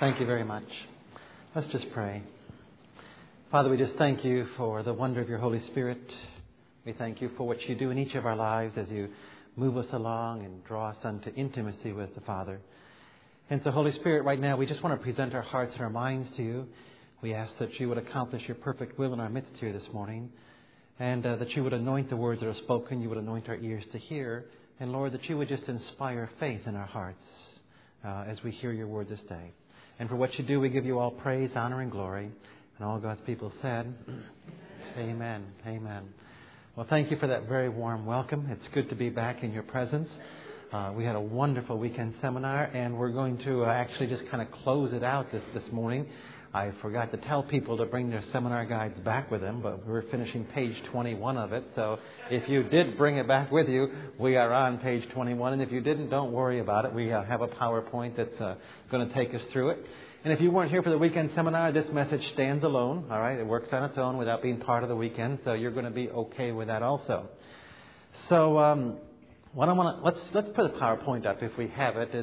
Thank you very much. Let's just pray. Father, we just thank you for the wonder of your Holy Spirit. We thank you for what you do in each of our lives as you move us along and draw us unto intimacy with the Father. And so, Holy Spirit, right now we just want to present our hearts and our minds to you. We ask that you would accomplish your perfect will in our midst here this morning. And that you would anoint the words that are spoken. You would anoint our ears to hear. And Lord, that you would just inspire faith in our hearts as we hear your word this day. And for what you do, we give you all praise, honor, and glory. And all God's people said, Amen. Amen. Well, thank you for that very warm welcome. It's good to be back in your presence. We had a wonderful weekend seminar, and we're going to actually just kind of close it out this morning. I forgot to tell people to bring their seminar guides back with them, but we're finishing page 21 of it. So if you did bring it back with you, we are on page 21. And if you didn't, don't worry about it. We have a PowerPoint that's going to take us through it. And if you weren't here for the weekend seminar, this message stands alone. All right, it works on its own without being part of the weekend. So you're going to be okay with that also. So let's put a PowerPoint up if we have it.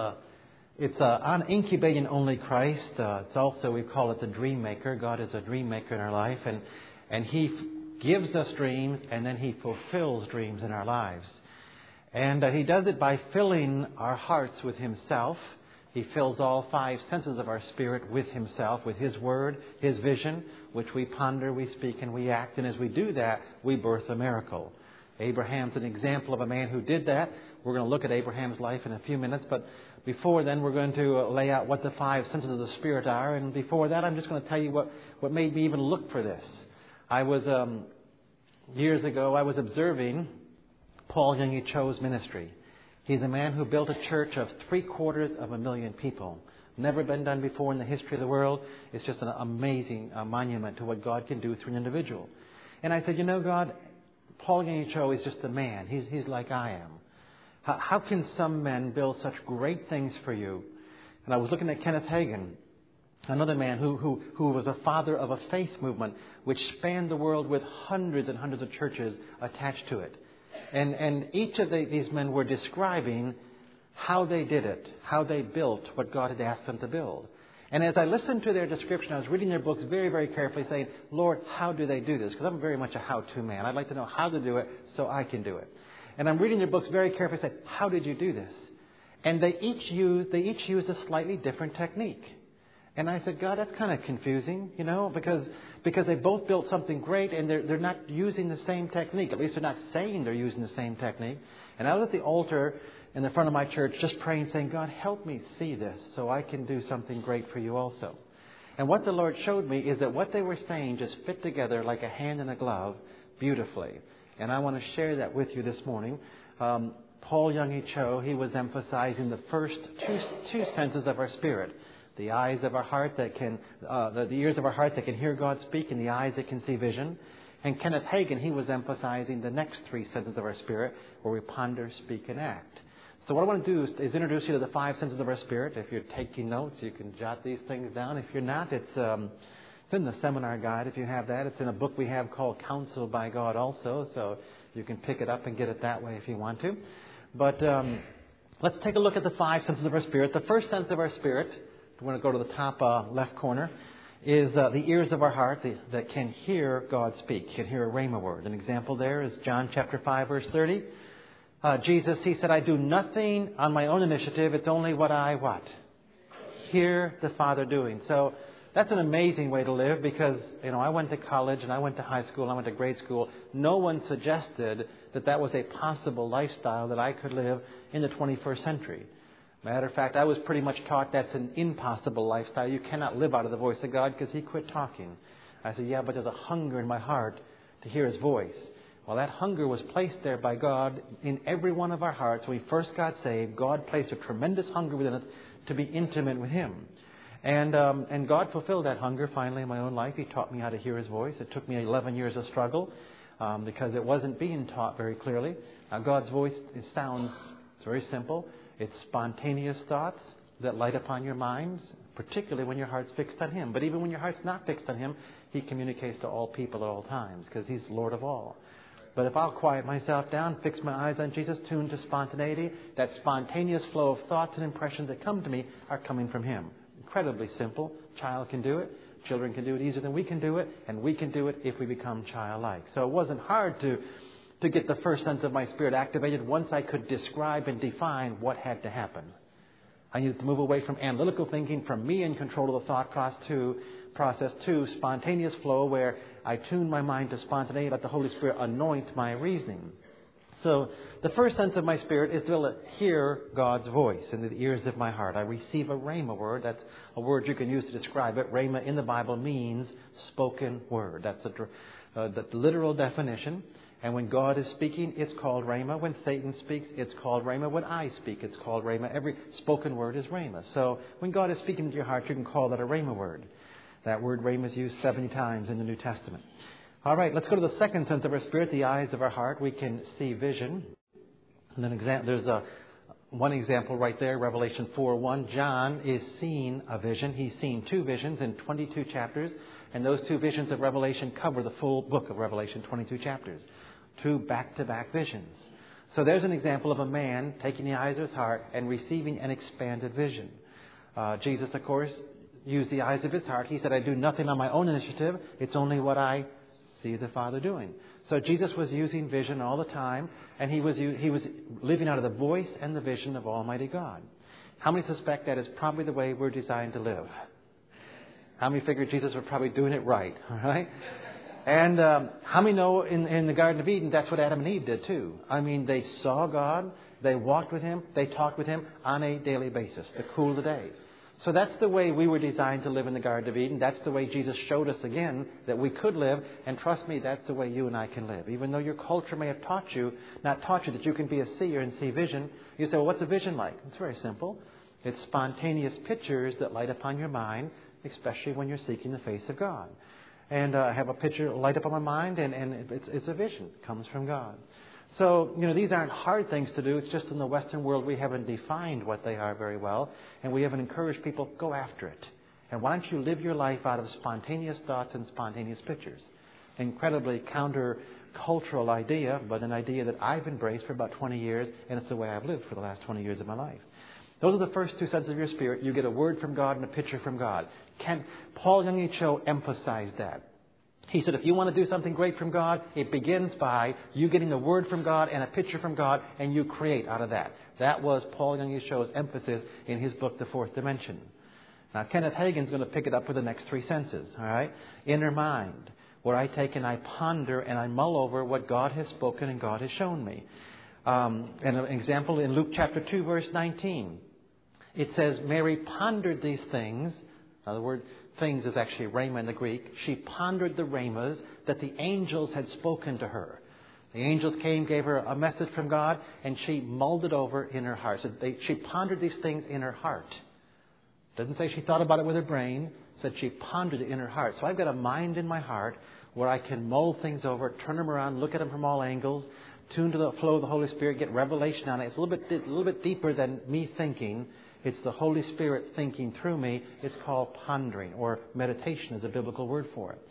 It's on incubating only Christ. It's also, we call it the dream maker. God is a dream maker in our life. And He gives us dreams, and then He fulfills dreams in our lives. And He does it by filling our hearts with Himself. He fills all five senses of our spirit with Himself, with His Word, His vision, which we ponder, we speak, and we act. And as we do that, we birth a miracle. Abraham's an example of a man who did that. We're going to look at Abraham's life in a few minutes. But before then, we're going to lay out what the five senses of the Spirit are. And before that, I'm just going to tell you what made me even look for this. I was, years ago, I was observing Paul Yonggi Cho's ministry. He's a man who built a church of 750,000 people. Never been done before in the history of the world. It's just an amazing monument to what God can do through an individual. And I said, God, Paul Yonggi Cho is just a man. He's like I am. How can some men build such great things for you? And I was looking at Kenneth Hagin, another man who was a father of a faith movement which spanned the world with hundreds and hundreds of churches attached to it. And each of these men were describing how they did it, how they built what God had asked them to build. And as I listened to their description, I was reading their books very, very carefully, saying, Lord, how do they do this? Because I'm very much a how-to man. I'd like to know how to do it so I can do it. And I'm reading their books very carefully, saying, how did you do this? And they each used a slightly different technique. And I said, God, that's kind of confusing, because they both built something great and they're not using the same technique. At least they're not saying they're using the same technique. And I was at the altar in the front of my church just praying, saying, God, help me see this so I can do something great for you also. And what the Lord showed me is that what they were saying just fit together like a hand and a glove beautifully. And I want to share that with you this morning. Paul Yonggi Cho, he was emphasizing the first two senses of our spirit. The eyes of our heart the ears of our heart that can hear God speak, and the eyes that can see vision. And Kenneth Hagin, he was emphasizing the next three senses of our spirit, where we ponder, speak, and act. So what I want to do is introduce you to the five senses of our spirit. If you're taking notes, you can jot these things down. If you're not, it's in the seminar guide if you have that. It's in a book we have called Counsel by God also, so you can pick it up and get it that way if you want to. But let's take a look at the five senses of our spirit. The first sense of our spirit, we're going to go to the top left corner, is the ears of our heart that can hear God speak, can hear a rhema word. An example there is John chapter 5, verse 30. Jesus, He said, I do nothing on my own initiative. It's only what I hear the Father doing. So that's an amazing way to live because, I went to college and I went to high school and I went to grade school. No one suggested that was a possible lifestyle that I could live in the 21st century. Matter of fact, I was pretty much taught that's an impossible lifestyle. You cannot live out of the voice of God because He quit talking. I said, yeah, but there's a hunger in my heart to hear His voice. Well, that hunger was placed there by God in every one of our hearts. When we first got saved, God placed a tremendous hunger within us to be intimate with Him. And God fulfilled that hunger finally in my own life. He taught me how to hear His voice. It took me 11 years of struggle because it wasn't being taught very clearly. Now, God's voice, it's very simple. It's spontaneous thoughts that light upon your minds, particularly when your heart's fixed on Him. But even when your heart's not fixed on Him, He communicates to all people at all times because He's Lord of all. But if I'll quiet myself down, fix my eyes on Jesus, tuned to spontaneity, that spontaneous flow of thoughts and impressions that come to me are coming from Him. incredibly simple. Child can do it. Children can do it easier than we can do it. And we can do it if we become childlike. So it wasn't hard to get the first sense of my spirit activated once I could describe and define what had to happen. I needed to move away from analytical thinking, from me in control of the thought process to spontaneous flow, where I tune my mind to spontaneity, let the Holy Spirit anoint my reasoning. So the first sense of my spirit is to hear God's voice in the ears of my heart. I receive a rhema word. That's a word you can use to describe it. Rhema in the Bible means spoken word. That's the literal definition. And when God is speaking, it's called rhema. When Satan speaks, it's called rhema. When I speak, it's called rhema. Every spoken word is rhema. So when God is speaking to your heart, you can call that a rhema word. That word rhema is used 70 times in the New Testament. All right, let's go to the second sense of our spirit, the eyes of our heart. We can see vision. And then there's one example right there, Revelation 4:1. John is seeing a vision. He's seen two visions in 22 chapters. And those two visions of Revelation cover the full book of Revelation, 22 chapters. Two back-to-back visions. So there's an example of a man taking the eyes of his heart and receiving an expanded vision. Jesus, of course, used the eyes of his heart. He said, I do nothing on my own initiative. It's only what I see the Father doing. So Jesus was using vision all the time, and he was living out of the voice and the vision of Almighty God. How many suspect that is probably the way we're designed to live? How many figure Jesus was probably doing it right? All right? And how many know in the Garden of Eden, that's what Adam and Eve did too. I mean, they saw God, they walked with Him, they talked with Him on a daily basis, the cool of the day. So that's the way we were designed to live in the Garden of Eden. That's the way Jesus showed us again that we could live. And trust me, that's the way you and I can live. Even though your culture may have not taught you that you can be a seer and see vision. You say, well, what's a vision like? It's very simple. It's spontaneous pictures that light upon your mind, especially when you're seeking the face of God. And I have a picture light up on my mind, and it's a vision. It comes from God. So, these aren't hard things to do. It's just in the Western world we haven't defined what they are very well. And we haven't encouraged people, go after it. And why don't you live your life out of spontaneous thoughts and spontaneous pictures? Incredibly counter-cultural idea, but an idea that I've embraced for about 20 years, and it's the way I've lived for the last 20 years of my life. Those are the first two senses of your spirit. You get a word from God and a picture from God. Paul Young Cho emphasized that. He said, if you want to do something great from God, it begins by you getting a word from God and a picture from God, and you create out of that. That was Paul Young Cho's emphasis in his book, The Fourth Dimension. Now, Kenneth Hagin's going to pick it up with the next three senses. All right, inner mind, where I take and I ponder and I mull over what God has spoken and God has shown me. And an example in Luke chapter 2, verse 19. It says, Mary pondered these things. Now, the word things is actually rhema in the Greek. She pondered the rhemas that the angels had spoken to her. The angels came, gave her a message from God, and she mulled it over in her heart. So she pondered these things in her heart. Doesn't say she thought about it with her brain. It said she pondered it in her heart. So I've got a mind in my heart where I can mull things over, turn them around, look at them from all angles, tune to the flow of the Holy Spirit, get revelation on it. It's a little bit deeper than me thinking. It's the Holy Spirit thinking through me. It's called pondering, or meditation is a biblical word for it.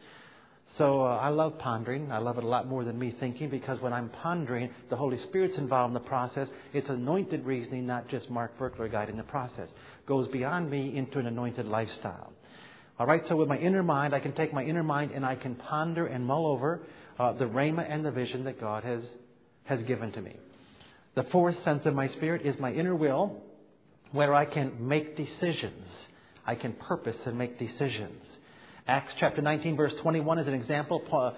So I love pondering. I love it a lot more than me thinking, because when I'm pondering, the Holy Spirit's involved in the process. It's anointed reasoning, not just Mark Virkler guiding the process. Goes beyond me into an anointed lifestyle. All right, so with my inner mind, I can take my inner mind and I can ponder and mull over the rhema and the vision that God has given to me. The fourth sense of my spirit is my inner will, where I can make decisions. I can purpose and make decisions. Acts chapter 19, verse 21 is an example.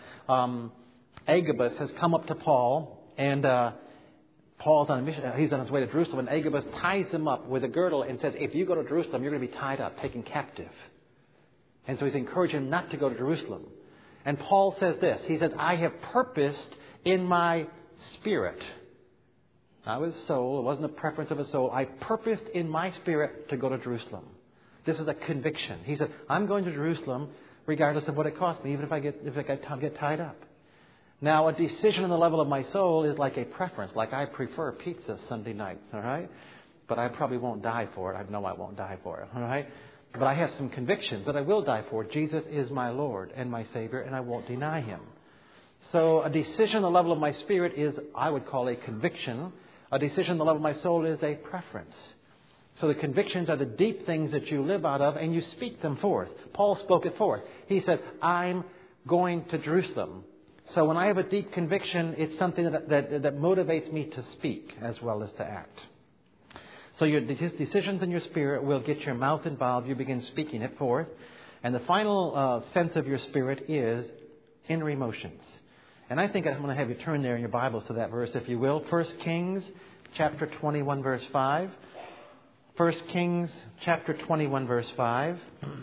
Agabus has come up to Paul, and Paul's on a mission. He's on his way to Jerusalem, and Agabus ties him up with a girdle and says, if you go to Jerusalem, you're going to be tied up, taken captive. And so he's encouraging him not to go to Jerusalem. And Paul says this. He says, I have purposed in my spirit. Not with soul. It wasn't a preference of a soul. I purposed in my spirit to go to Jerusalem. This is a conviction. He said, I'm going to Jerusalem regardless of what it costs me, even if I get tied up. Now, a decision on the level of my soul is like a preference. Like I prefer pizza Sunday nights, all right? But I probably won't die for it. I know I won't die for it, all right? But I have some convictions that I will die for. Jesus is my Lord and my Savior, and I won't deny Him. So a decision on the level of my spirit is, I would call a conviction. A decision on the level of my soul is a preference. So the convictions are the deep things that you live out of, and you speak them forth. Paul spoke it forth. He said, I'm going to Jerusalem. So when I have a deep conviction, it's something that motivates me to speak as well as to act. So your decisions in your spirit will get your mouth involved. You begin speaking it forth. And the final sense of your spirit is inner emotions. And I think I'm going to have you turn there in your Bibles to that verse, if you will. 1 Kings chapter 21, verse 5. 1 Kings chapter 21, verse 5.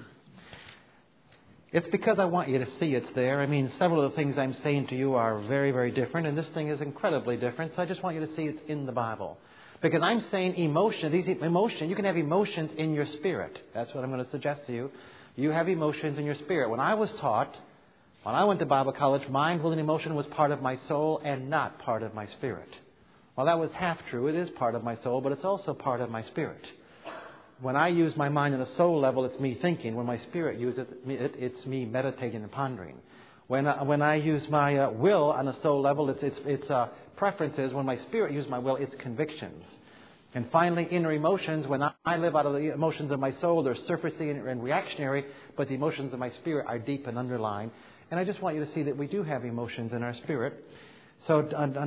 It's because I want you to see it's there. I mean, several of the things I'm saying to you are very, very different, and this thing is incredibly different. So I just want you to see it's in the Bible. Because I'm saying emotion, you can have emotions in your spirit. That's what I'm going to suggest to you. You have emotions in your spirit. When I was taught, when I went to Bible college, mind, will, and emotion was part of my soul and not part of my spirit. Well, that was half true. It is part of my soul, but it's also part of my spirit. When I use my mind on a soul level, it's me thinking. When my spirit uses it, it's me meditating and pondering. When I use my will on a soul level, it's preferences. When my spirit uses my will, it's convictions. And finally, inner emotions. When I live out of the emotions of my soul, they're surfacey and reactionary, but the emotions of my spirit are deep and underlying. And I just want you to see that we do have emotions in our spirit. So,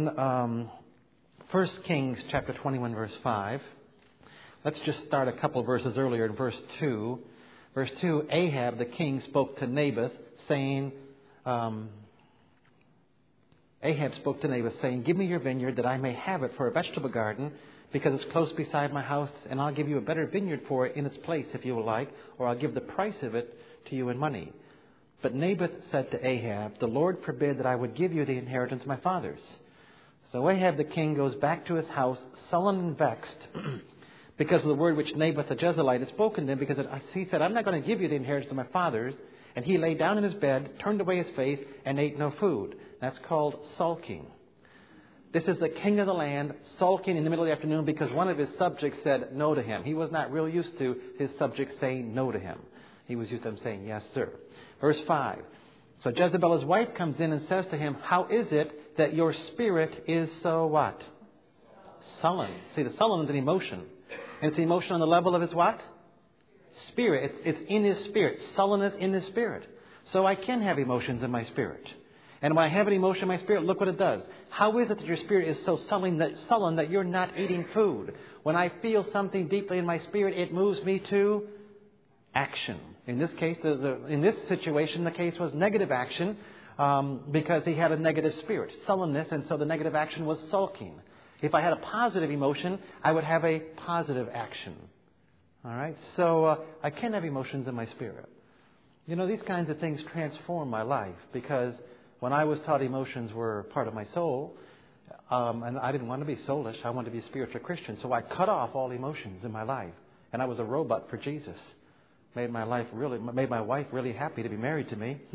1 Kings chapter 21, verse 5. Let's just start a couple of verses earlier in verse 2. Verse 2, Ahab the king spoke to Naboth, saying, give me your vineyard that I may have it for a vegetable garden, because it's close beside my house, and I'll give you a better vineyard for it in its place if you will like, or I'll give the price of it to you in money. But Naboth said to Ahab, the Lord forbid that I would give you the inheritance of my fathers. So Ahab the king goes back to his house, sullen and vexed, because of the word which Naboth the Jezreelite had spoken to him, because he said, I'm not going to give you the inheritance of my fathers. And he lay down in his bed, turned away his face, and ate no food. That's called sulking. This is the king of the land sulking in the middle of the afternoon because one of his subjects said no to him. He was not real used to his subjects saying no to him. He was used to them saying, yes, sir. Verse 5. So Jezebel, his wife, comes in and says to him, how is it that your spirit is so what? Sullen. See, the sullen is an emotion. And it's an emotion on the level of his what? Spirit. It's in his spirit. Sullenness in his spirit. So I can have emotions in my spirit. And when I have an emotion in my spirit, look what it does. How is it that your spirit is so sullen that you're not eating food? When I feel something deeply in my spirit, it moves me to action. In this case, in this situation, the case was negative action because he had a negative spirit, sullenness, and so the negative action was sulking. If I had a positive emotion, I would have a positive action. All right? So I can have emotions in my spirit. You know, these kinds of things transform my life because when I was taught emotions were part of my soul, and I didn't want to be soulish, I wanted to be a spiritual Christian, so I cut off all emotions in my life. And I was a robot for Jesus. Made my wife really happy to be married to me.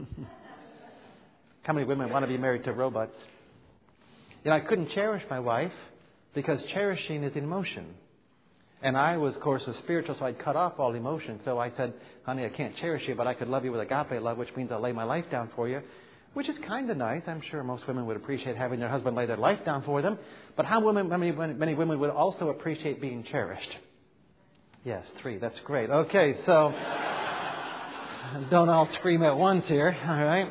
How many women want to be married to robots? You know, I couldn't cherish my wife because cherishing is emotion. And I was, of course, a spiritual, so I'd cut off all emotion. So I said, honey, I can't cherish you, but I could love you with agape love, which means I'll lay my life down for you, which is kind of nice. I'm sure most women would appreciate having their husband lay their life down for them. But many women would also appreciate being cherished? Yes, 3. That's great. Okay, so don't all scream at once here, all right?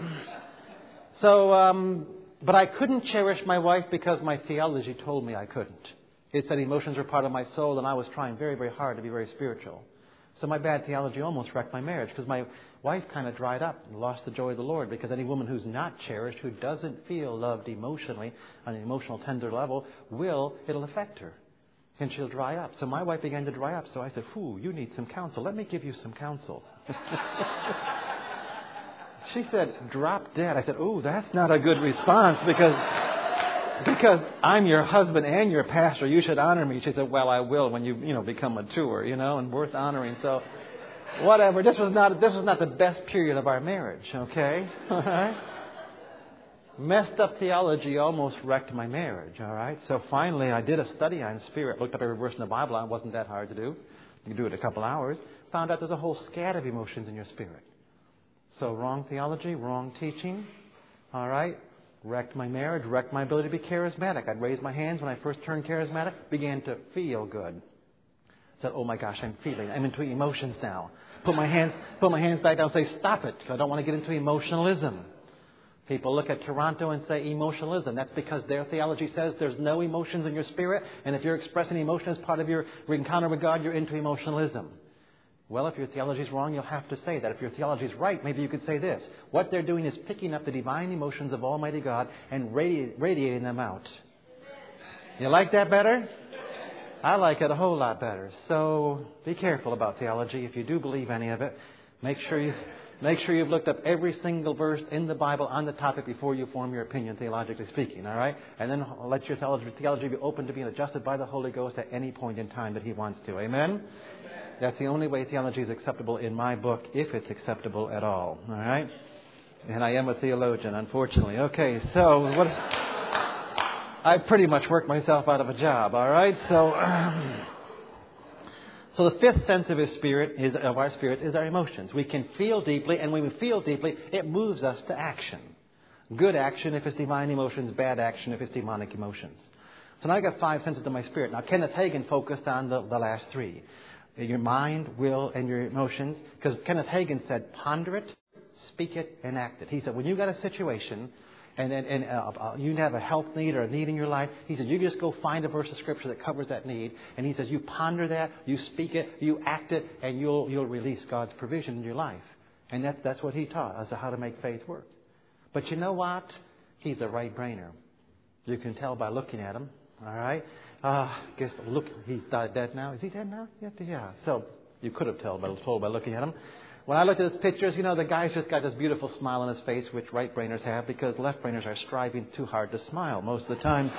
So, but I couldn't cherish my wife because my theology told me I couldn't. It said emotions were part of my soul, and I was trying very, very hard to be very spiritual. So my bad theology almost wrecked my marriage because my wife kind of dried up and lost the joy of the Lord, because any woman who's not cherished, who doesn't feel loved emotionally on an emotional tender level, it'll affect her. And she'll dry up. So my wife began to dry up. So I said, you need some counsel. Let me give you some counsel. She said, drop dead. I said, that's not a good response because I'm your husband and your pastor. You should honor me. She said, well, I will when you become mature, and worth honoring. So whatever. This was not the best period of our marriage, okay? All right? Messed up theology almost wrecked my marriage, all right? So finally, I did a study on spirit, looked up every verse in the Bible. It wasn't that hard to do. You can do it in a couple hours. Found out there's a whole scat of emotions in your spirit. So wrong theology, wrong teaching, all right? Wrecked my marriage, wrecked my ability to be charismatic. I'd raise my hands when I first turned charismatic, began to feel good. Said, oh my gosh, I'm into emotions now. Put my hands back down and say, stop it, because I don't want to get into emotionalism. People look at Toronto and say emotionalism. That's because their theology says there's no emotions in your spirit, and if you're expressing emotion as part of your encounter with God, you're into emotionalism. Well, if your theology is wrong, you'll have to say that. If your theology is right, maybe you could say this. What they're doing is picking up the divine emotions of Almighty God and radiating them out. You like that better? I like it a whole lot better. So be careful about theology. If you do believe any of it, make sure you've looked up every single verse in the Bible on the topic before you form your opinion, theologically speaking, all right? And then let your theology be open to being adjusted by the Holy Ghost at any point in time that He wants to. Amen? That's the only way theology is acceptable in my book, if it's acceptable at all. All right? And I am a theologian, unfortunately. Okay, so I pretty much worked myself out of a job. All right? So the fifth sense of our spirit is our emotions. We can feel deeply, and when we feel deeply, it moves us to action. Good action if it's divine emotions, bad action if it's demonic emotions. So now I got 5 senses of my spirit. Now Kenneth Hagin focused on the last 3. Your mind, will, and your emotions. Because Kenneth Hagin said, ponder it, speak it, and act it. He said, when you've got a situation and you have a health need or a need in your life, he said, you just go find a verse of Scripture that covers that need. And he says, you ponder that, you speak it, you act it, and you'll release God's provision in your life. And that's what he taught us, how to make faith work. But you know what? He's a right-brainer. You can tell by looking at him. All right? Guess look, he's dead now. Is he dead now? Yeah. So you could have told by looking at him. When I looked at his pictures, the guy's just got this beautiful smile on his face, which right-brainers have, because left-brainers are striving too hard to smile most of the time.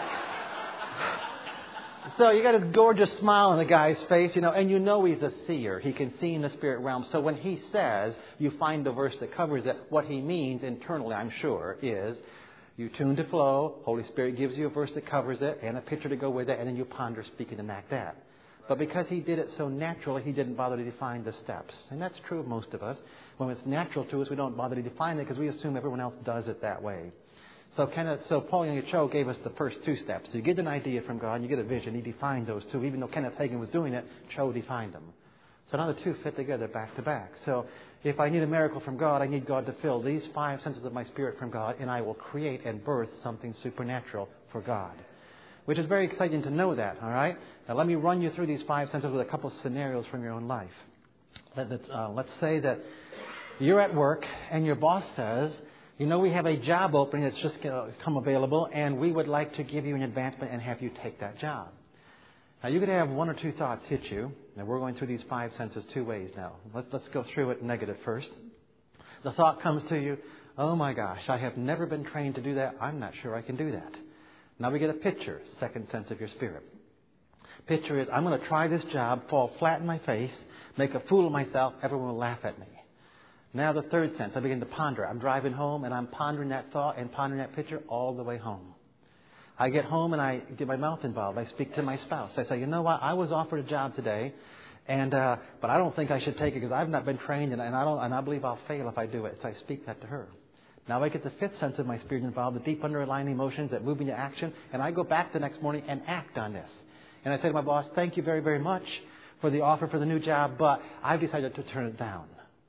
So you got this gorgeous smile on the guy's face, and he's a seer. He can see in the spirit realm. So when he says, you find the verse that covers it, what he means internally, I'm sure, is you tune to flow, Holy Spirit gives you a verse that covers it and a picture to go with it, and then you ponder, speak it, and act that. But because he did it so naturally, he didn't bother to define the steps. And that's true of most of us. When it's natural to us, we don't bother to define it because we assume everyone else does it that way. So Paul Young Cho gave us the first 2 steps. So you get an idea from God, and you get a vision. He defined those 2. Even though Kenneth Hagin was doing it, Cho defined them. So now the 2 fit together back to back. So if I need a miracle from God, I need God to fill these 5 senses of my spirit from God, and I will create and birth something supernatural for God. Which is very exciting to know that, all right? Now let me run you through these 5 senses with a couple of scenarios from your own life. Let's say that you're at work and your boss says, we have a job opening that's just come available, and we would like to give you an advancement and have you take that job. Now, you could have 1 or 2 thoughts hit you. Now, we're going through these 5 senses 2 ways now. Let's go through it negative first. The thought comes to you, oh my gosh, I have never been trained to do that. I'm not sure I can do that. Now we get a picture, second sense of your spirit. Picture is, I'm going to try this job, fall flat in my face, make a fool of myself, everyone will laugh at me. Now the third sense, I begin to ponder. I'm driving home and I'm pondering that thought and pondering that picture all the way home. I get home and I get my mouth involved. I speak to my spouse. I say, you know what? I was offered a job today, but I don't think I should take it because I've not been trained and I believe I'll fail if I do it. So I speak that to her. Now I get the 5th sense of my spirit involved, the deep underlying emotions that move me to action, and I go back the next morning and act on this. And I say to my boss, thank you very, very much for the offer for the new job, but I've decided to turn it down.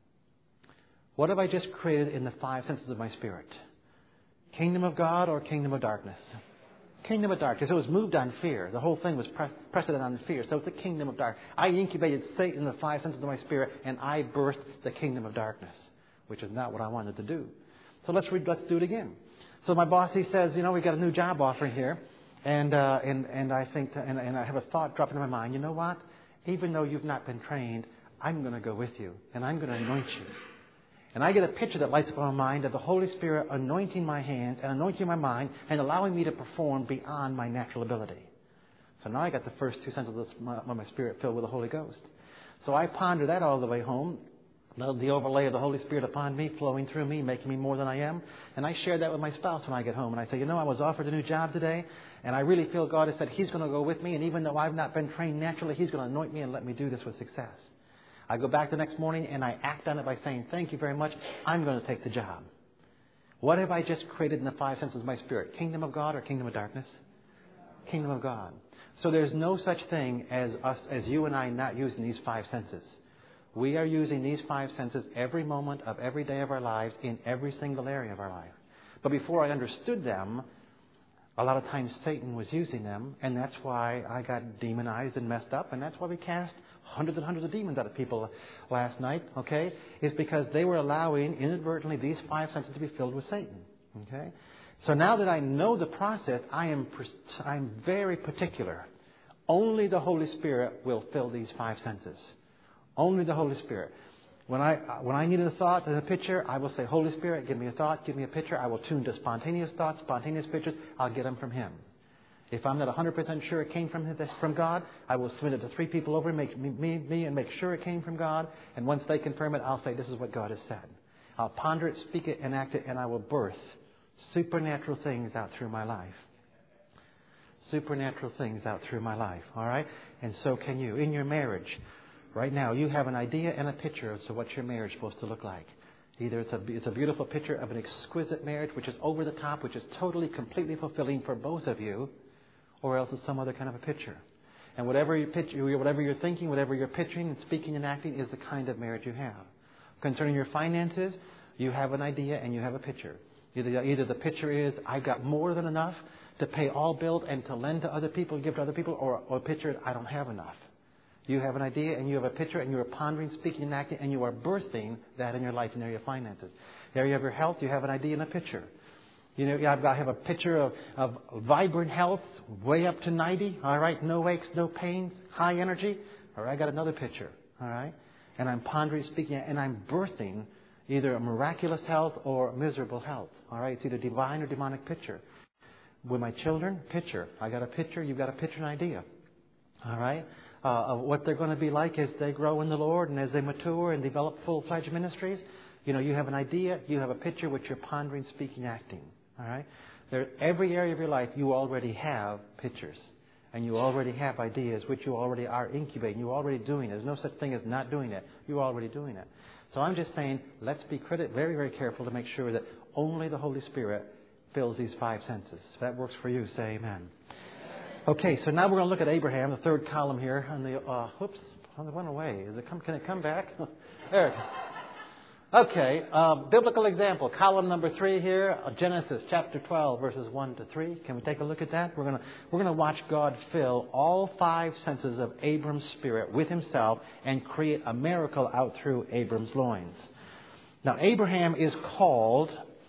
What have I just created in the 5 senses of my spirit? Kingdom of God or kingdom of darkness? Kingdom of darkness. It was moved on fear. The whole thing was precedent on fear. So it's a kingdom of darkness. I incubated Satan in the 5 senses of my spirit, and I birthed the kingdom of darkness, which is not what I wanted to do. So let's do it again. So my boss, he says, we got a new job offering here, and I think, and I have a thought drop into my mind. You know what? Even though you've not been trained, I'm going to go with you, and I'm going to anoint you. And I get a picture that lights up my mind of the Holy Spirit anointing my hands and anointing my mind and allowing me to perform beyond my natural ability. So now I got the first 2 senses of my spirit filled with the Holy Ghost. So I ponder that all the way home. The overlay of the Holy Spirit upon me, flowing through me, making me more than I am. And I share that with my spouse when I get home. And I say, I was offered a new job today, and I really feel God has said He's going to go with me. And even though I've not been trained naturally, He's going to anoint me and let me do this with success. I go back the next morning and I act on it by saying, thank you very much. I'm going to take the job. What have I just created in the 5 senses of my spirit? Kingdom of God or kingdom of darkness? Kingdom of God. So there's no such thing as us, as you and I, not using these five senses. We are using these five senses every moment of every day of our lives in every single area of our life. But before I understood them, a lot of times Satan was using them, and that's why I got demonized and messed up, and that's why we cast hundreds and hundreds of demons out of people last night, okay? It's because they were allowing, inadvertently, these five senses to be filled with Satan, okay? So now that I know the process, I'm very particular. Only the Holy Spirit will fill these five senses. Only the Holy Spirit. When I need a thought and a picture, I will say, Holy Spirit, give me a thought, give me a picture. I will tune to spontaneous thoughts, spontaneous pictures. I'll get them from Him. If I'm not 100% sure it came from God, I will submit it to three people over and make sure it came from God. And once they confirm it, I'll say, this is what God has said. I'll ponder it, speak it, enact it, and I will birth supernatural things out through my life. Supernatural things out through my life. All right? And so can you. In your marriage, right now, you have an idea and a picture as to what your marriage is supposed to look like. Either it's a beautiful picture of an exquisite marriage, which is over the top, which is totally, completely fulfilling for both of you, or else it's some other kind of a picture. And whatever you're thinking, whatever you're picturing and speaking and acting is the kind of marriage you have. Concerning your finances, you have an idea and you have a picture. Either the picture is, I've got more than enough to pay all bills and to lend to other people, give to other people, or a picture is, I don't have enough. You have an idea and you have a picture and you are pondering, speaking, and acting, and you are birthing that in your life in the area of finances. The area of your health, you have an idea and a picture. You know, I have a picture of vibrant health, way up to 90, all right, no aches, no pains, high energy. All right, I got another picture, all right? And I'm pondering, speaking, and I'm birthing either a miraculous health or miserable health, all right? It's either divine or demonic picture. With my children, picture. I got a picture, you've got a picture and idea, all right? Of what they're going to be like as they grow in the Lord and as they mature and develop full-fledged ministries. You know, you have an idea, you have a picture which you're pondering, speaking, acting. All right? Every area of your life, you already have pictures. And you already have ideas which you already are incubating. You're already doing it. There's no such thing as not doing it. You're already doing it. So I'm just saying, let's be very, very careful to make sure that only the Holy Spirit fills these five senses. If that works for you, say amen. Okay, so now we're going to look at Abraham, the third column here. On the it went away. Can it come back? There it is. Okay, biblical example, column number 3 here, Genesis chapter 12, verses 1 to 3. Can we take a look at that? We're going to watch God fill all five senses of Abram's spirit with Himself and create a miracle out through Abram's loins. Now, Abraham is called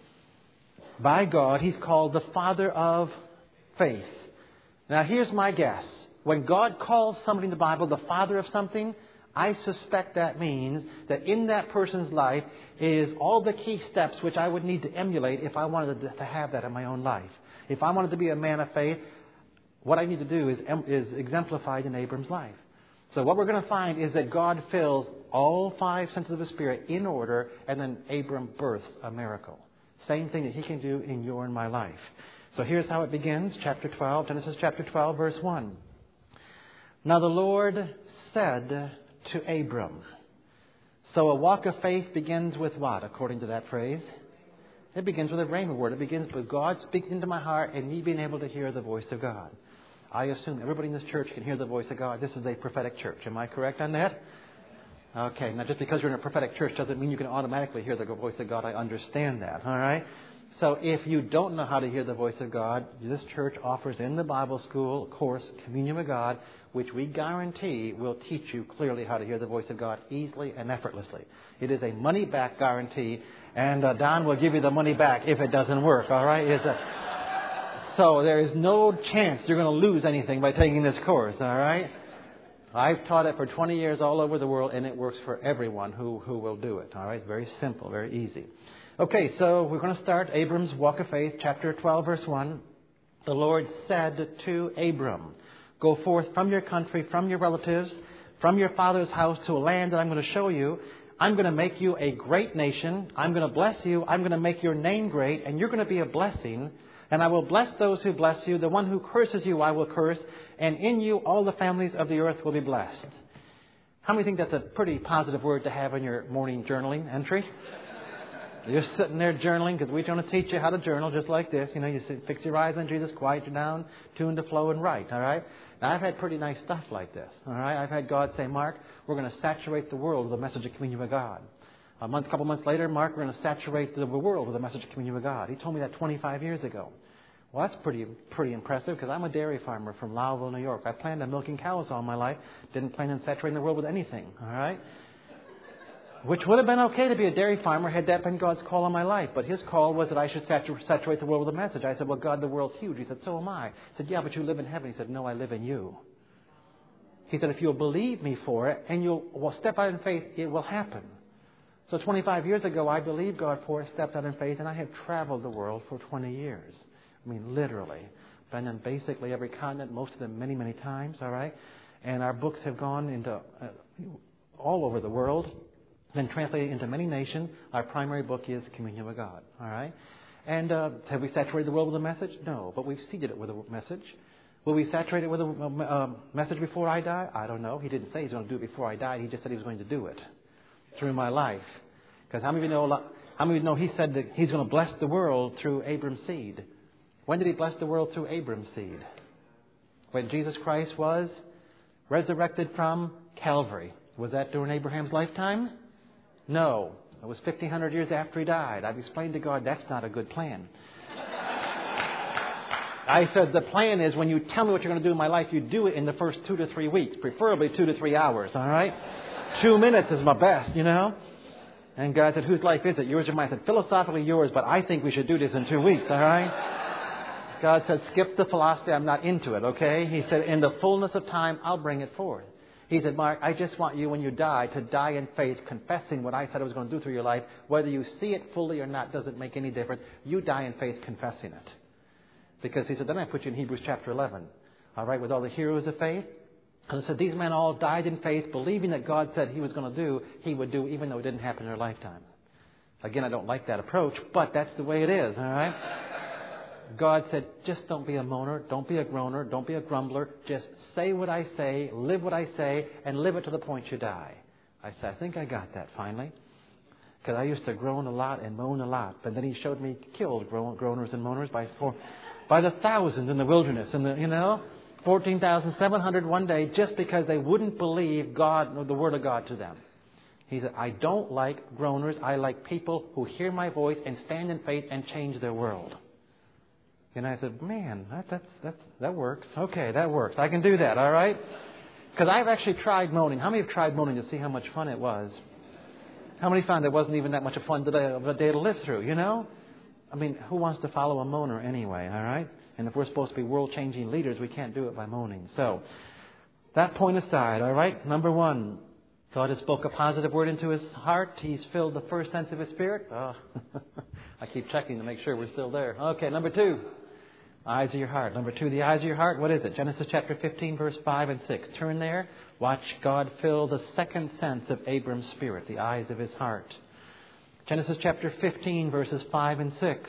by God. He's called the father of faith. Now, here's my guess. When God calls somebody in the Bible the father of something, I suspect that means that in that person's life is all the key steps which I would need to emulate if I wanted to have that in my own life. If I wanted to be a man of faith, what I need to do is exemplified in Abram's life. So what we're going to find is that God fills all five senses of the Spirit in order, and then Abram births a miracle. Same thing that He can do in your and my life. So here's how it begins, chapter 12, Genesis chapter 12, verse 1. Now the Lord said to Abram. So a walk of faith begins with what, according to that phrase? It begins with a rhema word. It begins with God speaking into my heart and me being able to hear the voice of God. I assume everybody in this church can hear the voice of God. This is a prophetic church. Am I correct on that? Okay. Now, just because you're in a prophetic church doesn't mean you can automatically hear the voice of God. I understand that. All right? So if you don't know how to hear the voice of God, this church offers in the Bible school course, Communion with God, which we guarantee will teach you clearly how to hear the voice of God easily and effortlessly. It is a money-back guarantee, and Don will give you the money back if it doesn't work, all right? So there is no chance you're going to lose anything by taking this course, all right? I've taught it for 20 years all over the world, and it works for everyone who will do it, all right? It's very simple, very easy. Okay, so we're going to start Abram's Walk of Faith, chapter 12, verse 1. The Lord said to Abram, go forth from your country, from your relatives, from your father's house to a land that I'm going to show you. I'm going to make you a great nation. I'm going to bless you. I'm going to make your name great, and you're going to be a blessing. And I will bless those who bless you. The one who curses you, I will curse. And in you, all the families of the earth will be blessed. How many think that's a pretty positive word to have in your morning journaling entry? You're sitting there journaling because we're going to teach you how to journal just like this. You know, you sit, fix your eyes on Jesus, quiet you down, tune the flow and write, all right? Now, I've had pretty nice stuff like this, all right? I've had God say, Mark, we're going to saturate the world with the message of communion with God. A couple months later, Mark, we're going to saturate the world with the message of communion with God. He told me that 25 years ago. Well, that's pretty impressive because I'm a dairy farmer from Lowville, New York. I planned on milking cows all my life. Didn't plan on saturating the world with anything, all right? Which would have been okay to be a dairy farmer had that been God's call on my life. But His call was that I should saturate the world with a message. I said, well, God, the world's huge. He said, so am I. I said, yeah, but you live in heaven. He said, no, I live in you. He said, if you'll believe me for it and you'll step out in faith, it will happen. So 25 years ago, I believed God for it, stepped out in faith, and I have traveled the world for 20 years. I mean, literally. Been in basically every continent, most of them many, many times, all right? And our books have gone into all over the world. Been translated into many nations. Our primary book is Communion with God. All right? And have we saturated the world with a message? No, but we've seeded it with a message. Will we saturate it with a message before I die? I don't know. He didn't say He's going to do it before I died. He just said He was going to do it through my life. Because how many of you know He said that He's going to bless the world through Abram's seed? When did He bless the world through Abram's seed? When Jesus Christ was resurrected from Calvary. Was that during Abraham's lifetime? No. It was 1,500 years after he died. I've explained to God that's not a good plan. I said the plan is when you tell me what you're going to do in my life, you do it in the first 2 to 3 weeks, preferably 2 to 3 hours, all right? 2 minutes is my best, you know? And God said, whose life is it? Yours or mine? I said, philosophically yours, but I think we should do this in 2 weeks, all right? God said, skip the philosophy. I'm not into it, okay? He said, in the fullness of time, I'll bring it forth. He said, Mark, I just want you, when you die, to die in faith, confessing what I said I was going to do through your life. Whether you see it fully or not doesn't make any difference. You die in faith, confessing it. Because he said, then I put you in Hebrews chapter 11. All right, with all the heroes of faith. And he said, these men all died in faith, believing that God said He was going to do, He would do, even though it didn't happen in their lifetime. Again, I don't like that approach, but that's the way it is, all right? God said, just don't be a moaner, don't be a groaner, don't be a grumbler. Just say what I say, live what I say, and live it to the point you die. I said, I think I got that finally. Because I used to groan a lot and moan a lot. But then He showed me killed groaners and moaners by the thousands in the wilderness. And 14,700 one day just because they wouldn't believe God or the Word of God to them. He said, I don't like groaners. I like people who hear my voice and stand in faith and change their world. And I said, man, that works. Okay, that works. I can do that, all right? Because I've actually tried moaning. How many have tried moaning to see how much fun it was? How many found it wasn't even that much of fun of a day to live through, you know? I mean, who wants to follow a moaner anyway, all right? And if we're supposed to be world-changing leaders, we can't do it by moaning. So, that point aside, all right? Number one, God has spoke a positive word into his heart. He's filled the first sense of his spirit. Oh, I keep checking to make sure we're still there. Okay, number two. Eyes of your heart. Number two, the eyes of your heart. What is it? Genesis chapter 15, verse 5 and 6. Turn there. Watch God fill the second sense of Abram's spirit, the eyes of his heart. Genesis chapter 15, verses 5 and 6.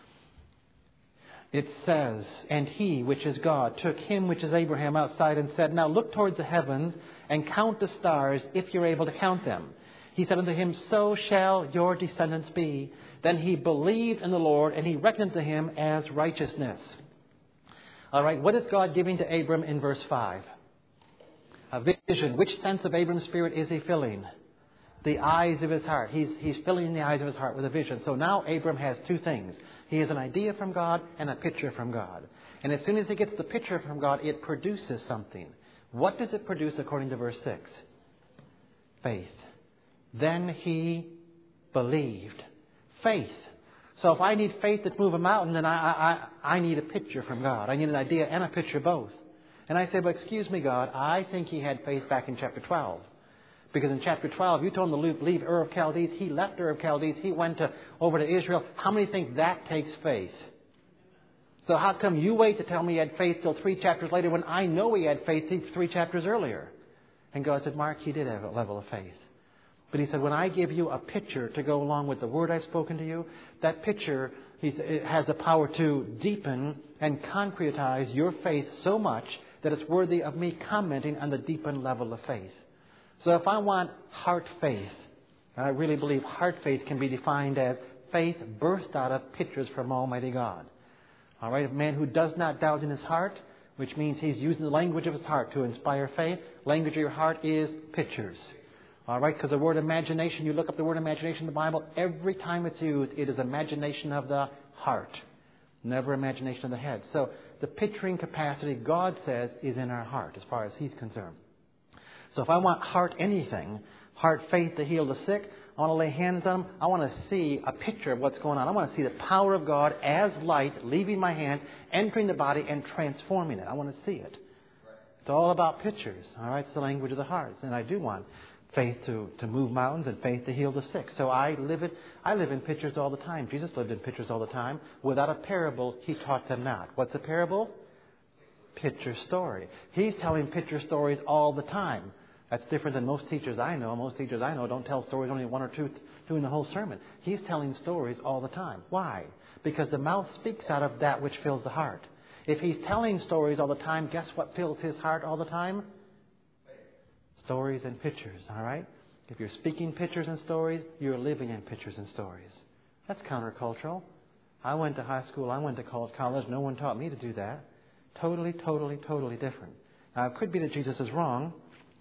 It says, and He, which is God, took him, which is Abraham, outside and said, now look towards the heavens and count the stars, if you're able to count them. He said unto him, so shall your descendants be. Then he believed in the Lord, and He reckoned to him as righteousness. All right, what is God giving to Abram in verse 5? A vision. Which sense of Abram's spirit is He filling? The eyes of his heart. He's filling the eyes of his heart with a vision. So now Abram has two things. He has an idea from God and a picture from God. And as soon as he gets the picture from God, it produces something. What does it produce according to verse 6? Faith. Then he believed. Faith. So if I need faith to move a mountain, then I need a picture from God. I need an idea and a picture both. And I say, but excuse me, God, I think he had faith back in chapter 12. Because in chapter 12, you told him to leave Ur of Chaldees. He left Ur of Chaldees. He went over to Israel. How many think that takes faith? So how come you wait to tell me he had faith till 3 chapters later when I know he had faith 3 chapters earlier? And God said, Mark, he did have a level of faith. But He said, when I give you a picture to go along with the word I've spoken to you, that picture it has the power to deepen and concretize your faith so much that it's worthy of me commenting on the deepened level of faith. So if I want heart faith, and I really believe heart faith can be defined as faith burst out of pictures from Almighty God. All right, a man who does not doubt in his heart, which means he's using the language of his heart to inspire faith. Language of your heart is pictures. All right, because the word imagination, you look up the word imagination in the Bible, every time it's used, it is imagination of the heart, never imagination of the head. So the picturing capacity, God says, is in our heart as far as He's concerned. So if I want heart anything, heart faith to heal the sick, I want to lay hands on them, I want to see a picture of what's going on. I want to see the power of God as light leaving my hand, entering the body and transforming it. I want to see it. It's all about pictures. All right, it's the language of the heart. And I do want faith to move mountains and faith to heal the sick. So I live in pictures all the time. Jesus lived in pictures all the time. Without a parable, He taught them not. What's a parable? Picture story. He's telling picture stories all the time. That's different than most teachers I know. Most teachers I know don't tell stories only one or two during the whole sermon. He's telling stories all the time. Why? Because the mouth speaks out of that which fills the heart. If He's telling stories all the time, guess what fills His heart all the time? Stories and pictures, all right? If you're speaking pictures and stories, you're living in pictures and stories. That's countercultural. I went to high school, I went to college. No one taught me to do that. Totally, totally, totally different. Now, it could be that Jesus is wrong.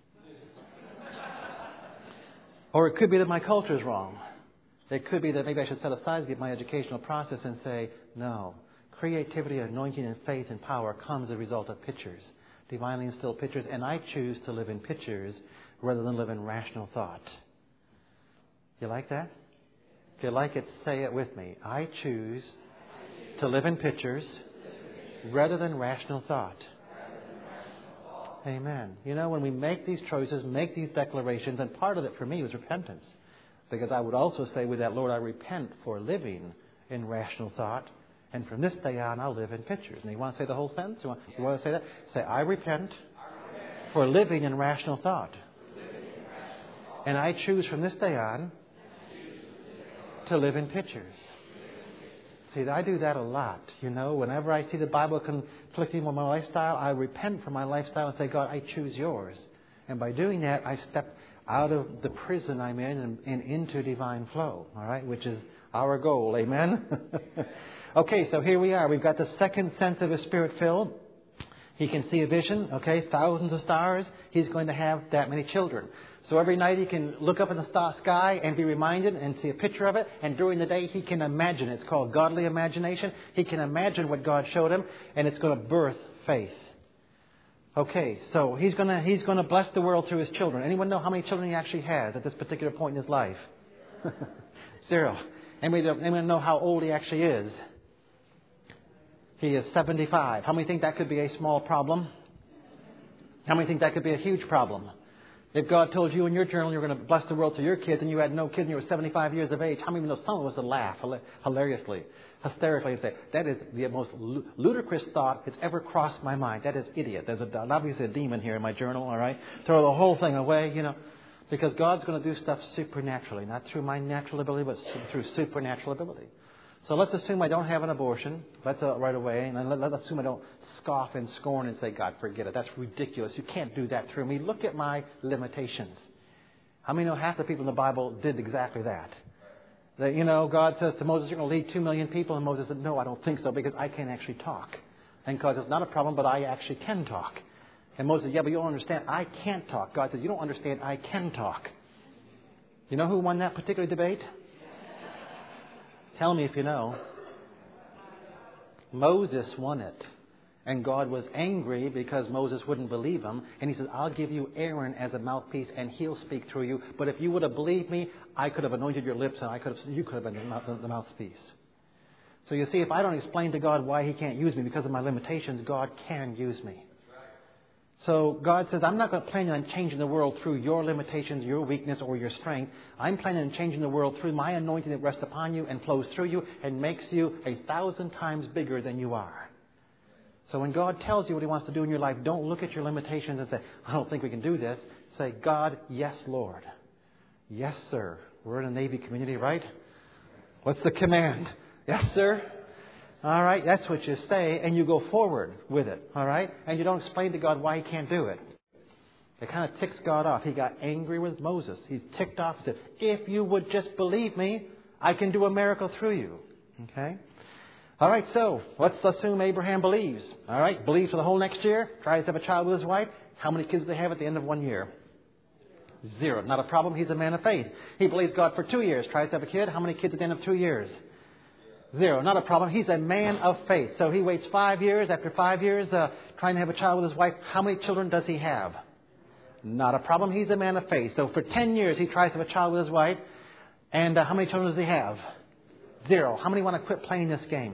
Or it could be that my culture is wrong. It could be that maybe I should set aside my educational process and say, no, creativity, anointing, and faith and power comes as a result of pictures. Divinely instilled pictures, and I choose to live in pictures rather than live in rational thought. You like that? If you like it, say it with me. I choose to live in pictures rather than rational thought. Amen. You know, when we make these choices, make these declarations, and part of it for me was repentance. Because I would also say with that, Lord, I repent for living in rational thought. And from this day on, I'll live in pictures. And you want to say the whole sentence? You want to say that? Say, I repent for living in rational thought. And I choose from this day on to live in pictures. See, I do that a lot. You know, whenever I see the Bible conflicting with my lifestyle, I repent for my lifestyle and say, God, I choose yours. And by doing that, I step out of the prison I'm in and into divine flow, all right, which is our goal. Amen? Okay, so here we are. We've got the second sense of His Spirit-filled. He can see a vision, okay, thousands of stars. He's going to have that many children. So every night he can look up in the sky and be reminded and see a picture of it. And during the day he can imagine. It's called godly imagination. He can imagine what God showed him, and it's going to birth faith. Okay, so he's going to bless the world through his children. Anyone know how many children he actually has at this particular point in his life? 0. Anyone know how old he actually is? He is 75. How many think that could be a small problem? How many think that could be a huge problem? If God told you in your journal you're going to bless the world to your kids and you had no kids and you were 75 years of age, how many of those some of us would laugh hilariously, hysterically and say, that is the most ludicrous thought that's ever crossed my mind. That is idiot. There's obviously a demon here in my journal, all right? Throw the whole thing away, you know. Because God's going to do stuff supernaturally, not through my natural ability, but through supernatural ability. So let's assume I don't have an abortion. Right away. And let's assume I don't scoff and scorn and say, God, forget it. That's ridiculous. You can't do that through me. Look at my limitations. How many know half the people in the Bible did exactly that? That, you know, God says to Moses, you're going to lead 2 million people. And Moses said, no, I don't think so, because I can't actually talk. And God says, not a problem, but I actually can talk. And Moses said, yeah, but you don't understand. I can't talk. God says, you don't understand. I can talk. You know who won that particular debate? Tell me if you know. Moses won it. And God was angry because Moses wouldn't believe him. And He says, I'll give you Aaron as a mouthpiece and he'll speak through you. But if you would have believed me, I could have anointed your lips and you could have been the mouthpiece. So you see, if I don't explain to God why He can't use me because of my limitations, God can use me. So God says, I'm not going to plan on changing the world through your limitations, your weakness, or your strength. I'm planning on changing the world through my anointing that rests upon you and flows through you and makes you 1,000 times bigger than you are. So when God tells you what He wants to do in your life, don't look at your limitations and say, I don't think we can do this. Say, God, yes, Lord. Yes, sir. We're in a Navy community, right? What's the command? Yes, sir. All right, that's what you say, and you go forward with it, all right? And you don't explain to God why He can't do it. It kind of ticks God off. He got angry with Moses. He's ticked off and said, if you would just believe me, I can do a miracle through you. Okay? All right, so let's assume Abraham believes. All right, believes for the whole next year, tries to have a child with his wife. How many kids do they have at the end of 1 year? 0. Not a problem. He's a man of faith. He believes God for 2 years, tries to have a kid. How many kids at the end of 2 years? 0. Not a problem. He's a man of faith. So he waits 5 years. After 5 years, trying to have a child with his wife, how many children does he have? Not a problem. He's a man of faith. So for 10 years, he tries to have a child with his wife. And how many children does he have? 0. How many want to quit playing this game?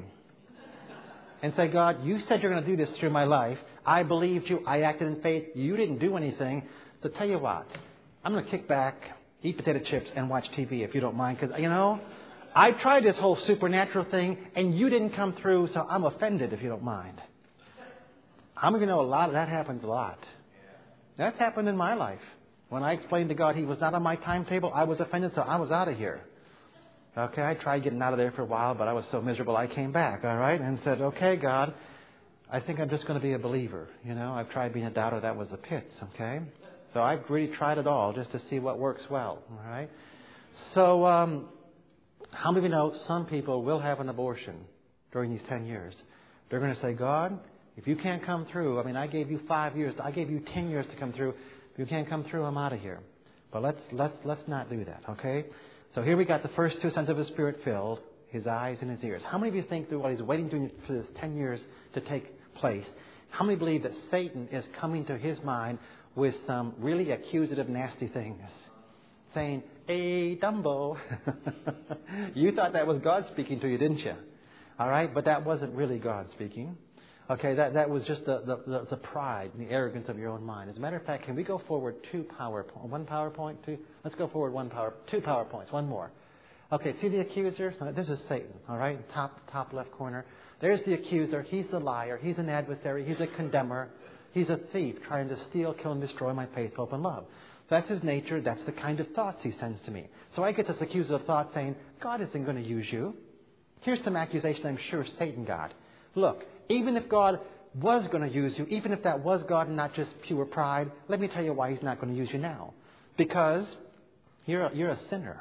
And say, God, you said you're going to do this through my life. I believed you. I acted in faith. You didn't do anything. So tell you what, I'm going to kick back, eat potato chips, and watch TV if you don't mind. Because, I tried this whole supernatural thing, and you didn't come through, so I'm offended if you don't mind. How many of you know that happens a lot? That's happened in my life. When I explained to God He was not on my timetable, I was offended, so I was out of here. Okay, I tried getting out of there for a while, but I was so miserable I came back, all right, and said, okay, God, I think I'm just going to be a believer. I've tried being a doubter. That was the pits, okay? So I've really tried it all just to see what works well, all right? So how many of you know some people will have an abortion during these 10 years? They're going to say, God, if you can't come through, I gave you 5 years. I gave you 10 years to come through. If you can't come through, I'm out of here. But let's not do that, okay? So here we got the first 2 senses of His Spirit filled, His eyes and His ears. How many of you think that while He's waiting for this 10 years to take place, how many believe that Satan is coming to his mind with some really accusative, nasty things? Saying, hey, Dumbo. You thought that was God speaking to you, didn't you? All right, but that wasn't really God speaking. Okay, that was just the pride and the arrogance of your own mind. As a matter of fact, can we go forward 2 PowerPoint? Let's go forward 2 PowerPoints, one more. Okay, see the accuser? This is Satan, all right, top left corner. There's the accuser. He's the liar. He's an adversary. He's a condemner. He's a thief trying to steal, kill, and destroy my faith, hope, and love. That's his nature. That's the kind of thoughts he sends to me. So I get this accusative thought saying, God isn't going to use you. Here's some accusation I'm sure Satan got. Look, even if God was going to use you, even if that was God and not just pure pride, let me tell you why He's not going to use you now. Because you're a sinner.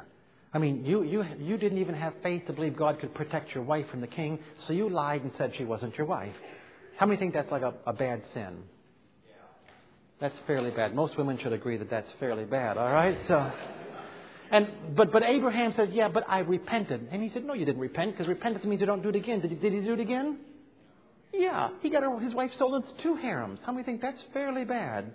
You didn't even have faith to believe God could protect your wife from the king, so you lied and said she wasn't your wife. How many think that's like a bad sin? That's fairly bad. Most women should agree that that's fairly bad, all right? So, but Abraham says, yeah, but I repented. And he said, no, you didn't repent, because repentance means you don't do it again. Did he do it again? Yeah, he got his wife sold into 2 harems. How many think that's fairly bad?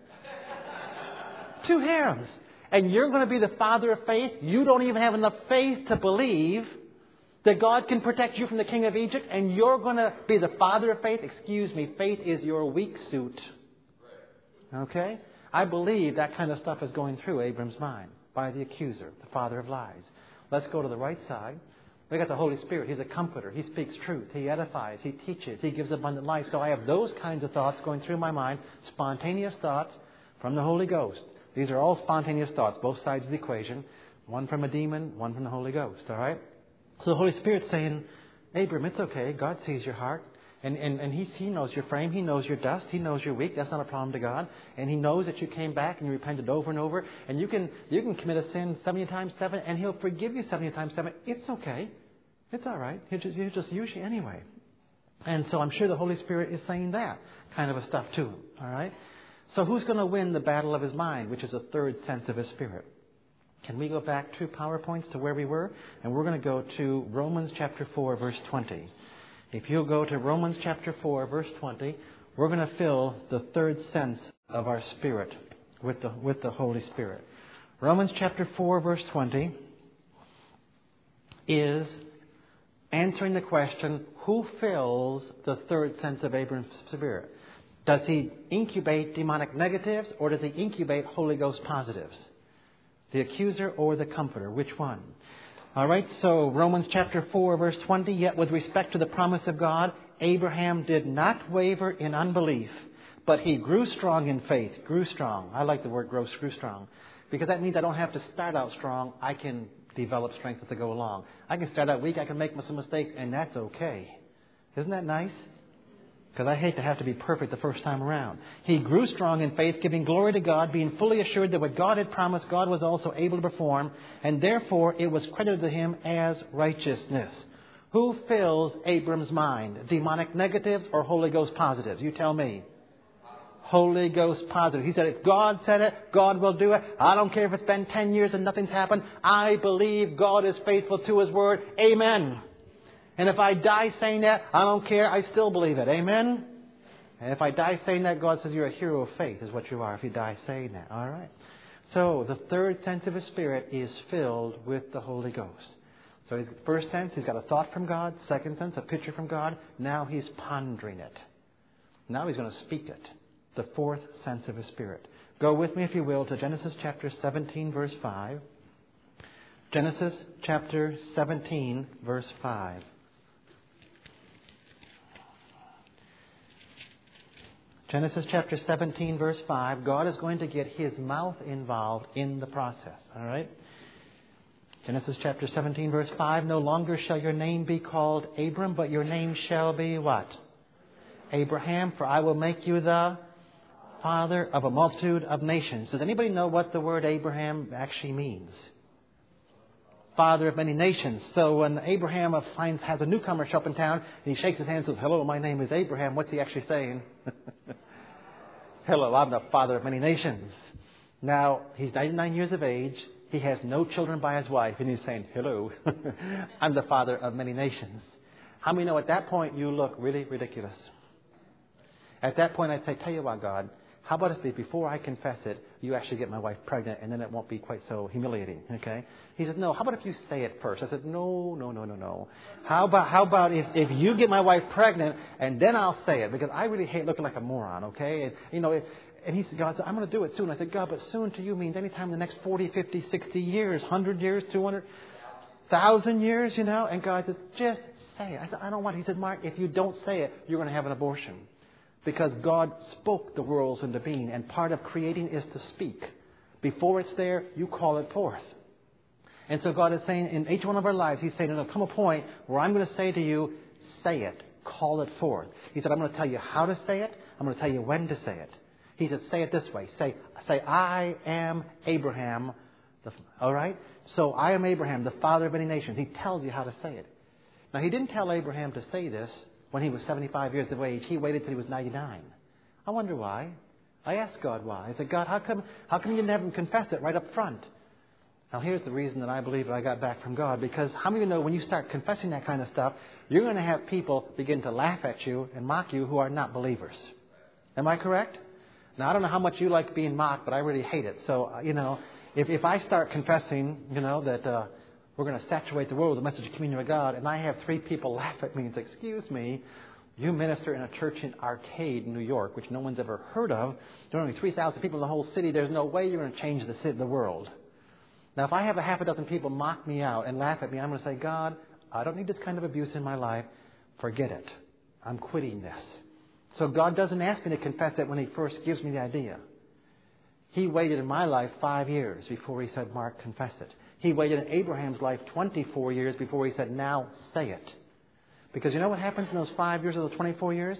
2 harems. And you're going to be the father of faith. You don't even have enough faith to believe that God can protect you from the king of Egypt. And you're going to be the father of faith. Excuse me, faith is your weak suit. Okay? I believe that kind of stuff is going through Abram's mind by the accuser, the father of lies. Let's go to the right side. We got the Holy Spirit. He's a comforter. He speaks truth. He edifies. He teaches. He gives abundant life. So I have those kinds of thoughts going through my mind, spontaneous thoughts from the Holy Ghost. These are all spontaneous thoughts, both sides of the equation. One from a demon, one from the Holy Ghost. All right? So the Holy Spirit's saying, Abram, it's okay. God sees your heart. And He knows your frame. He knows your dust. He knows you're weak. That's not a problem to God. And He knows that you came back and you repented over and over. And you can commit a sin 70 times 7 and He'll forgive you 70 times 7. It's okay. It's all right. He'll just use you anyway. And so I'm sure the Holy Spirit is saying that kind of stuff to him. All right? So who's going to win the battle of his mind, which is a 3rd sense of his spirit? Can we go back 2 PowerPoints to where we were? And we're going to go to Romans chapter 4, verse 20. If you'll go to Romans chapter 4, verse 20, we're going to fill the 3rd sense of our spirit with the Holy Spirit. Romans chapter 4, verse 20 is answering the question, who fills the 3rd sense of Abram's spirit? Does he incubate demonic negatives or does he incubate Holy Ghost positives? The accuser or the comforter? Which one? All right, so Romans chapter 4, verse 20, yet with respect to the promise of God, Abraham did not waver in unbelief, but he grew strong in faith. Grew strong. I like the word grew strong, because that means I don't have to start out strong. I can develop strength as I go along. I can start out weak. I can make some mistakes, and that's okay. Isn't that nice? Because I hate to have to be perfect the first time around. He grew strong in faith, giving glory to God, being fully assured that what God had promised, God was also able to perform, and therefore it was credited to him as righteousness. Who fills Abram's mind? Demonic negatives or Holy Ghost positives? You tell me. Holy Ghost positive. He said, if God said it, God will do it. I don't care if it's been 10 years and nothing's happened. I believe God is faithful to His word. Amen. And if I die saying that, I don't care. I still believe it. Amen. And if I die saying that, God says you're a hero of faith is what you are if you die saying that. All right. So the third sense of his spirit is filled with the Holy Ghost. So his first sense, he's got a thought from God. Second sense, a picture from God. Now he's pondering it. Now he's going to speak it. The fourth sense of his spirit. Go with me, if you will, to Genesis chapter 17, verse 5. Genesis chapter 17, verse 5. Genesis chapter 17, verse 5. God is going to get his mouth involved in the process. All right? Genesis chapter 17, verse 5. No longer shall your name be called Abram, but your name shall be what? Abraham, for I will make you the father of a multitude of nations. Does anybody know what the word Abraham actually means? Father of many nations. So when Abraham has a newcomer show up in town, and he shakes his hand and says, hello, my name is Abraham, what's he actually saying? Hello, I'm the father of many nations. Now, he's 99 years of age. He has no children by his wife, and he's saying, hello, I'm the father of many nations. How many know at that point you look really ridiculous? At that point, I'd say, tell you what, God, how about if before I confess it, you actually get my wife pregnant, and then it won't be quite so humiliating, okay? He said, no, how about if you say it first? I said, no. How about if you get my wife pregnant, and then I'll say it, because I really hate looking like a moron, okay? And he said, God said, I'm going to do it soon. I said, God, but soon to you means anytime in the next 40, 50, 60 years, 100 years, 200, 1,000 years, And God said, just say it. I said, I don't want it. He said, Mark, if you don't say it, you're going to have an abortion. Because God spoke the worlds into being, and part of creating is to speak. Before it's there, you call it forth. And so God is saying in each one of our lives, He's saying, there'll come a point where I'm going to say to you, say it, call it forth. He said, I'm going to tell you how to say it. I'm going to tell you when to say it. He said, say it this way. Say, I am Abraham. All right? So I am Abraham, the father of many nations. He tells you how to say it. Now, He didn't tell Abraham to say this when he was 75 years of age. He waited till he was 99. I wonder why. I asked God why. I said, God, how come you didn't have him confess it right up front? Now, here's the reason that I believe that I got back from God. Because how many of you know when you start confessing that kind of stuff, you're going to have people begin to laugh at you and mock you who are not believers. Am I correct? Now, I don't know how much you like being mocked, but I really hate it. So, if I start confessing, that we're going to saturate the world with the message of communion with God, and I have 3 people laugh at me and say, excuse me, you minister in a church in Arcade, New York, which no one's ever heard of. There are only 3,000 people in the whole city. There's no way you're going to change the world. Now, if I have a half a dozen people mock me out and laugh at me, I'm going to say, God, I don't need this kind of abuse in my life. Forget it. I'm quitting this. So God doesn't ask me to confess it when He first gives me the idea. He waited in my life 5 years before He said, Mark, confess it. He waited in Abraham's life 24 years before He said, now say it. Because you know what happens in those 5 years or those 24 years?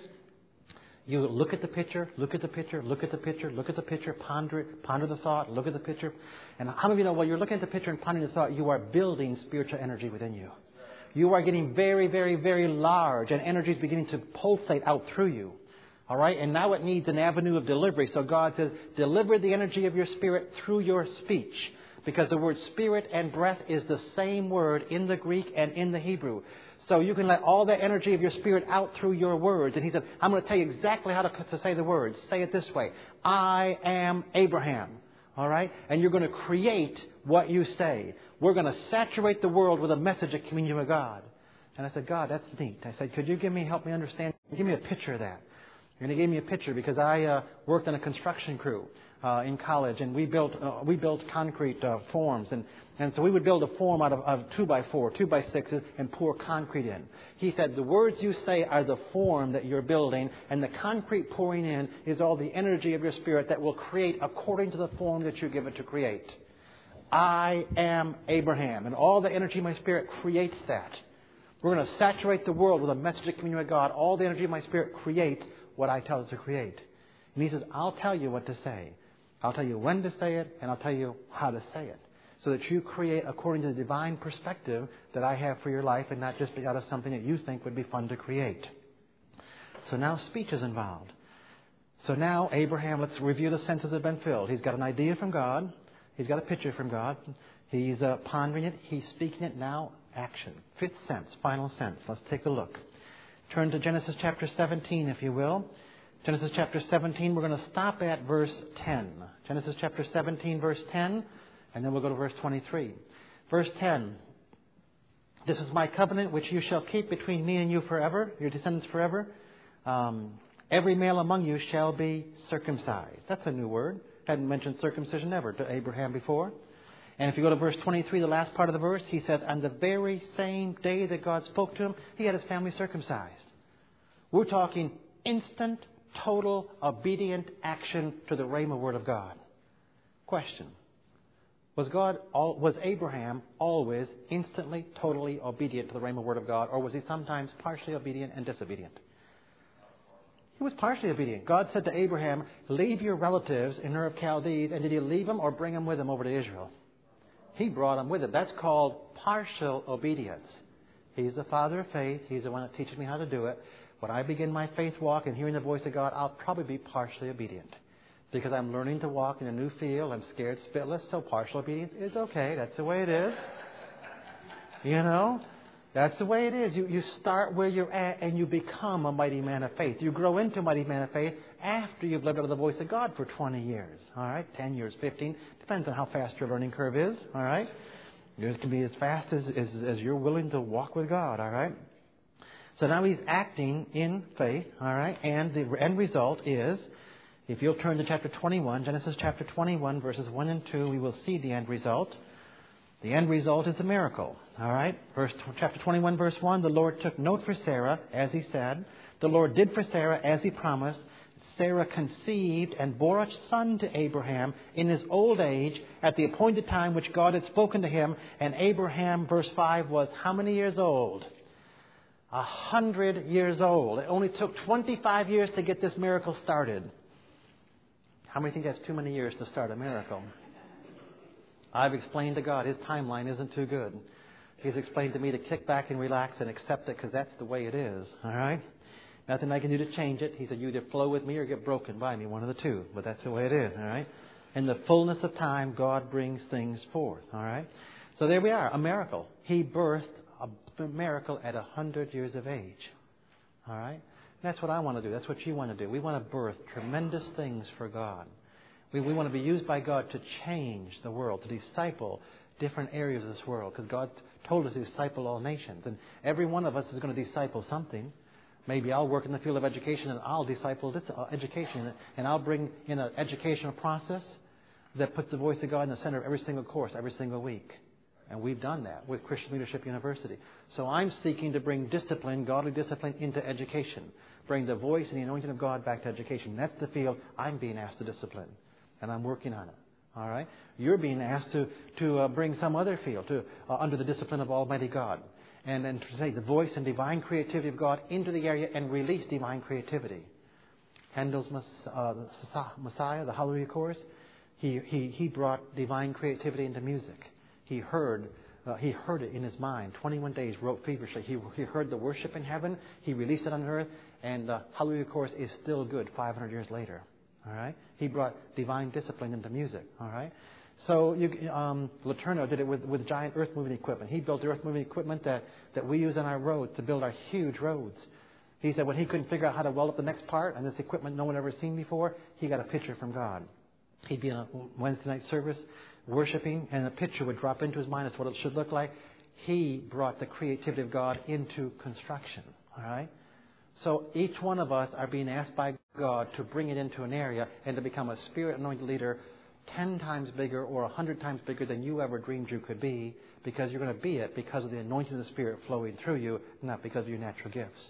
You look at the picture, look at the picture, look at the picture, look at the picture, ponder it, ponder the thought, look at the picture. And how many of you know while you're looking at the picture and pondering the thought, you are building spiritual energy within you. You are getting very, very, very large, and energy is beginning to pulsate out through you. All right? And now it needs an avenue of delivery. So God says, deliver the energy of your spirit through your speech. Because the word spirit and breath is the same word in the Greek and in the Hebrew. So you can let all that energy of your spirit out through your words. And He said, I'm going to tell you exactly how to say the words. Say it this way. I am Abraham. All right? And you're going to create what you say. We're going to saturate the world with a message of communion with God. And I said, God, that's neat. I said, could you help me understand? Give me a picture of that. And He gave me a picture because I worked on a construction crew in college, and we built concrete forms, and so we would build a form out of 2x4, 2x6s, and pour concrete in. He said the words you say are the form that you're building, and the concrete pouring in is all the energy of your spirit that will create according to the form that you give it to create. I am Abraham, and all the energy of my spirit creates that. We're going to saturate the world with a message of communion with God. All the energy of my Spirit creates what I tell it to create. And He says, I'll tell you what to say. I'll tell you when to say it, and I'll tell you how to say it. So that you create according to the divine perspective that I have for your life, and not just out of something that you think would be fun to create. So now speech is involved. So now Abraham, let's review the senses that have been filled. He's got an idea from God. He's got a picture from God. He's pondering it. He's speaking it. Now action. Fifth sense, final sense. Let's take a look. Turn to Genesis chapter 17, if you will. Genesis chapter 17, we're going to stop at verse 10. Genesis chapter 17, verse 10, and then we'll go to verse 23. Verse 10. This is my covenant which you shall keep between me and you forever, your descendants forever. Every male among you shall be circumcised. That's a new word. Hadn't mentioned circumcision ever to Abraham before. And if you go to verse 23, the last part of the verse, he says, on the very same day that God spoke to him, he had his family circumcised. We're talking instant, total, obedient action to the Rhema word of God. Question. Was Abraham always instantly, totally obedient to the Rhema word of God, or was he sometimes partially obedient and disobedient? He was partially obedient. God said to Abraham, leave your relatives in Ur of Chaldees, and did he leave them or bring them with him over to Israel? He brought them with him. That's called partial obedience. He's the father of faith. He's the one that teaches me how to do it. When I begin my faith walk and hearing the voice of God, I'll probably be partially obedient. Because I'm learning to walk in a new field. I'm scared spitless, so partial obedience is okay. That's the way it is. You know? That's the way it is. You start where you're at and you become a mighty man of faith. You grow into a mighty man of faith after you've lived under the voice of God for 20 years. All right? 10 years, 15. Depends on how fast your learning curve is. All right? Yours can be as fast as you're willing to walk with God. All right? So now he's acting in faith. All right? And the end result is, if you'll turn to chapter 21, Genesis chapter 21, verses 1 and 2, we will see the end result. The end result is a miracle. All right? Chapter 21, verse 1, the Lord took note for Sarah, as he said. The Lord did for Sarah as he promised. Sarah conceived and bore a son to Abraham in his old age at the appointed time which God had spoken to him. And Abraham, verse 5, was how many years old? 100 years old. It only took 25 years to get this miracle started. How many think that's too many years to start a miracle? I've explained to God his timeline isn't too good. He's explained to me to kick back and relax and accept it because that's the way it is. All right? Nothing I can do to change it. He said, you either flow with me or get broken by me, one of the two. But that's the way it is. All right? In the fullness of time, God brings things forth. All right? So there we are, a miracle. He birthed a miracle at 100 years of age. All right? That's what I want to do. That's what you want to do. We want to birth tremendous things for God. We want to be used by God to change the world, to disciple different areas of this world. Because God told us to disciple all nations. And every one of us is going to disciple something. Maybe I'll work in the field of education and I'll disciple this education. And I'll bring in an educational process that puts the voice of God in the center of every single course, every single week. And we've done that with Christian Leadership University. So I'm seeking to bring discipline, godly discipline, into education. Bring the voice and the anointing of God back to education. That's the field I'm being asked to discipline. And I'm working on it. All right? You're being asked to bring some other field under the discipline of Almighty God. And to say the voice and divine creativity of God into the area and release divine creativity. Handel's Messiah, the Hallelujah Chorus, he brought divine creativity into music. He heard it in his mind. 21 days, wrote feverishly. He heard the worship in heaven. He released it on earth. And the Hallelujah Chorus is still good 500 years later. All right? He brought divine discipline into music. All right? So Laterno did it with giant earth-moving equipment. He built the earth-moving equipment that we use on our roads to build our huge roads. He said when he couldn't figure out how to weld up the next part, and this equipment no one ever seen before, he got a picture from God. He'd be in a Wednesday night service worshiping, and a picture would drop into his mind as what it should look like. He brought the creativity of God into construction. All right? So each one of us are being asked by God to bring it into an area and to become a Spirit-anointed leader 10 times bigger or 100 times bigger than you ever dreamed you could be, because you're going to be it because of the anointing of the Spirit flowing through you, not because of your natural gifts.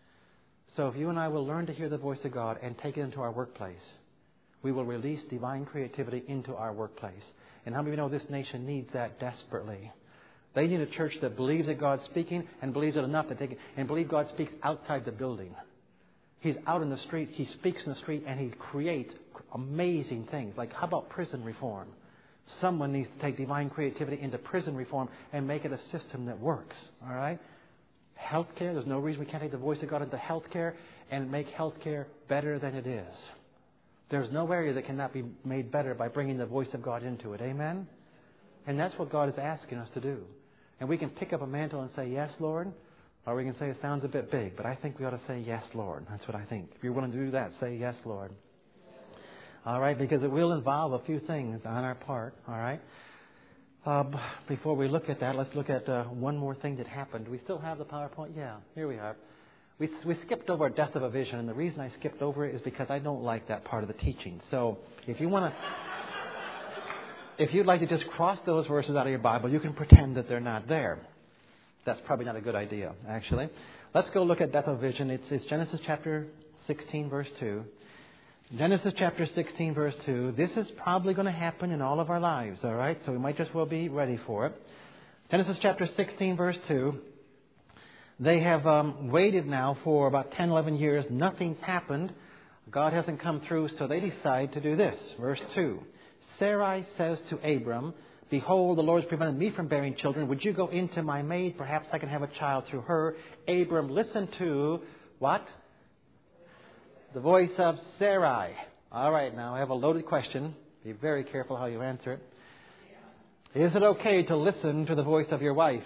So if you and I will learn to hear the voice of God and take it into our workplace, we will release divine creativity into our workplace. And how many of you know this nation needs that desperately? They need a church that believes that God's speaking and believes it enough that they can, and believe God speaks outside the building. He's out in the street, He speaks in the street, and He creates amazing things. Like, how about prison reform? Someone needs to take divine creativity into prison reform and make it a system that works. All right? Healthcare, there's no reason we can't take the voice of God into healthcare and make healthcare better than it is. There's no area that cannot be made better by bringing the voice of God into it. Amen? And that's what God is asking us to do. And we can pick up a mantle and say, yes, Lord. Or we can say, it sounds a bit big, but I think we ought to say, yes, Lord. That's what I think. If you're willing to do that, say, yes, Lord. All right, because it will involve a few things on our part. All right. Before we look at that, let's look at one more thing that happened. Do we still have the PowerPoint? Yeah, here we are. We skipped over death of a vision, and the reason I skipped over it is because I don't like that part of the teaching. So if you want to, if you'd like to just cross those verses out of your Bible, you can pretend that they're not there. That's probably not a good idea, actually. Let's go look at death of vision. It's Genesis chapter 16, verse 2. Genesis chapter 16, verse 2. This is probably going to happen in all of our lives, all right? So we might just well be ready for it. Genesis chapter 16, verse 2. They have waited now for about 10, 11 years. Nothing's happened. God hasn't come through, so they decide to do this. Verse 2. Sarai says to Abram, behold, the Lord has prevented me from bearing children. Would you go into my maid? Perhaps I can have a child through her. Abram listened to what? The voice of Sarai. All right, now I have a loaded question. Be very careful how you answer it. Is it okay to listen to the voice of your wife?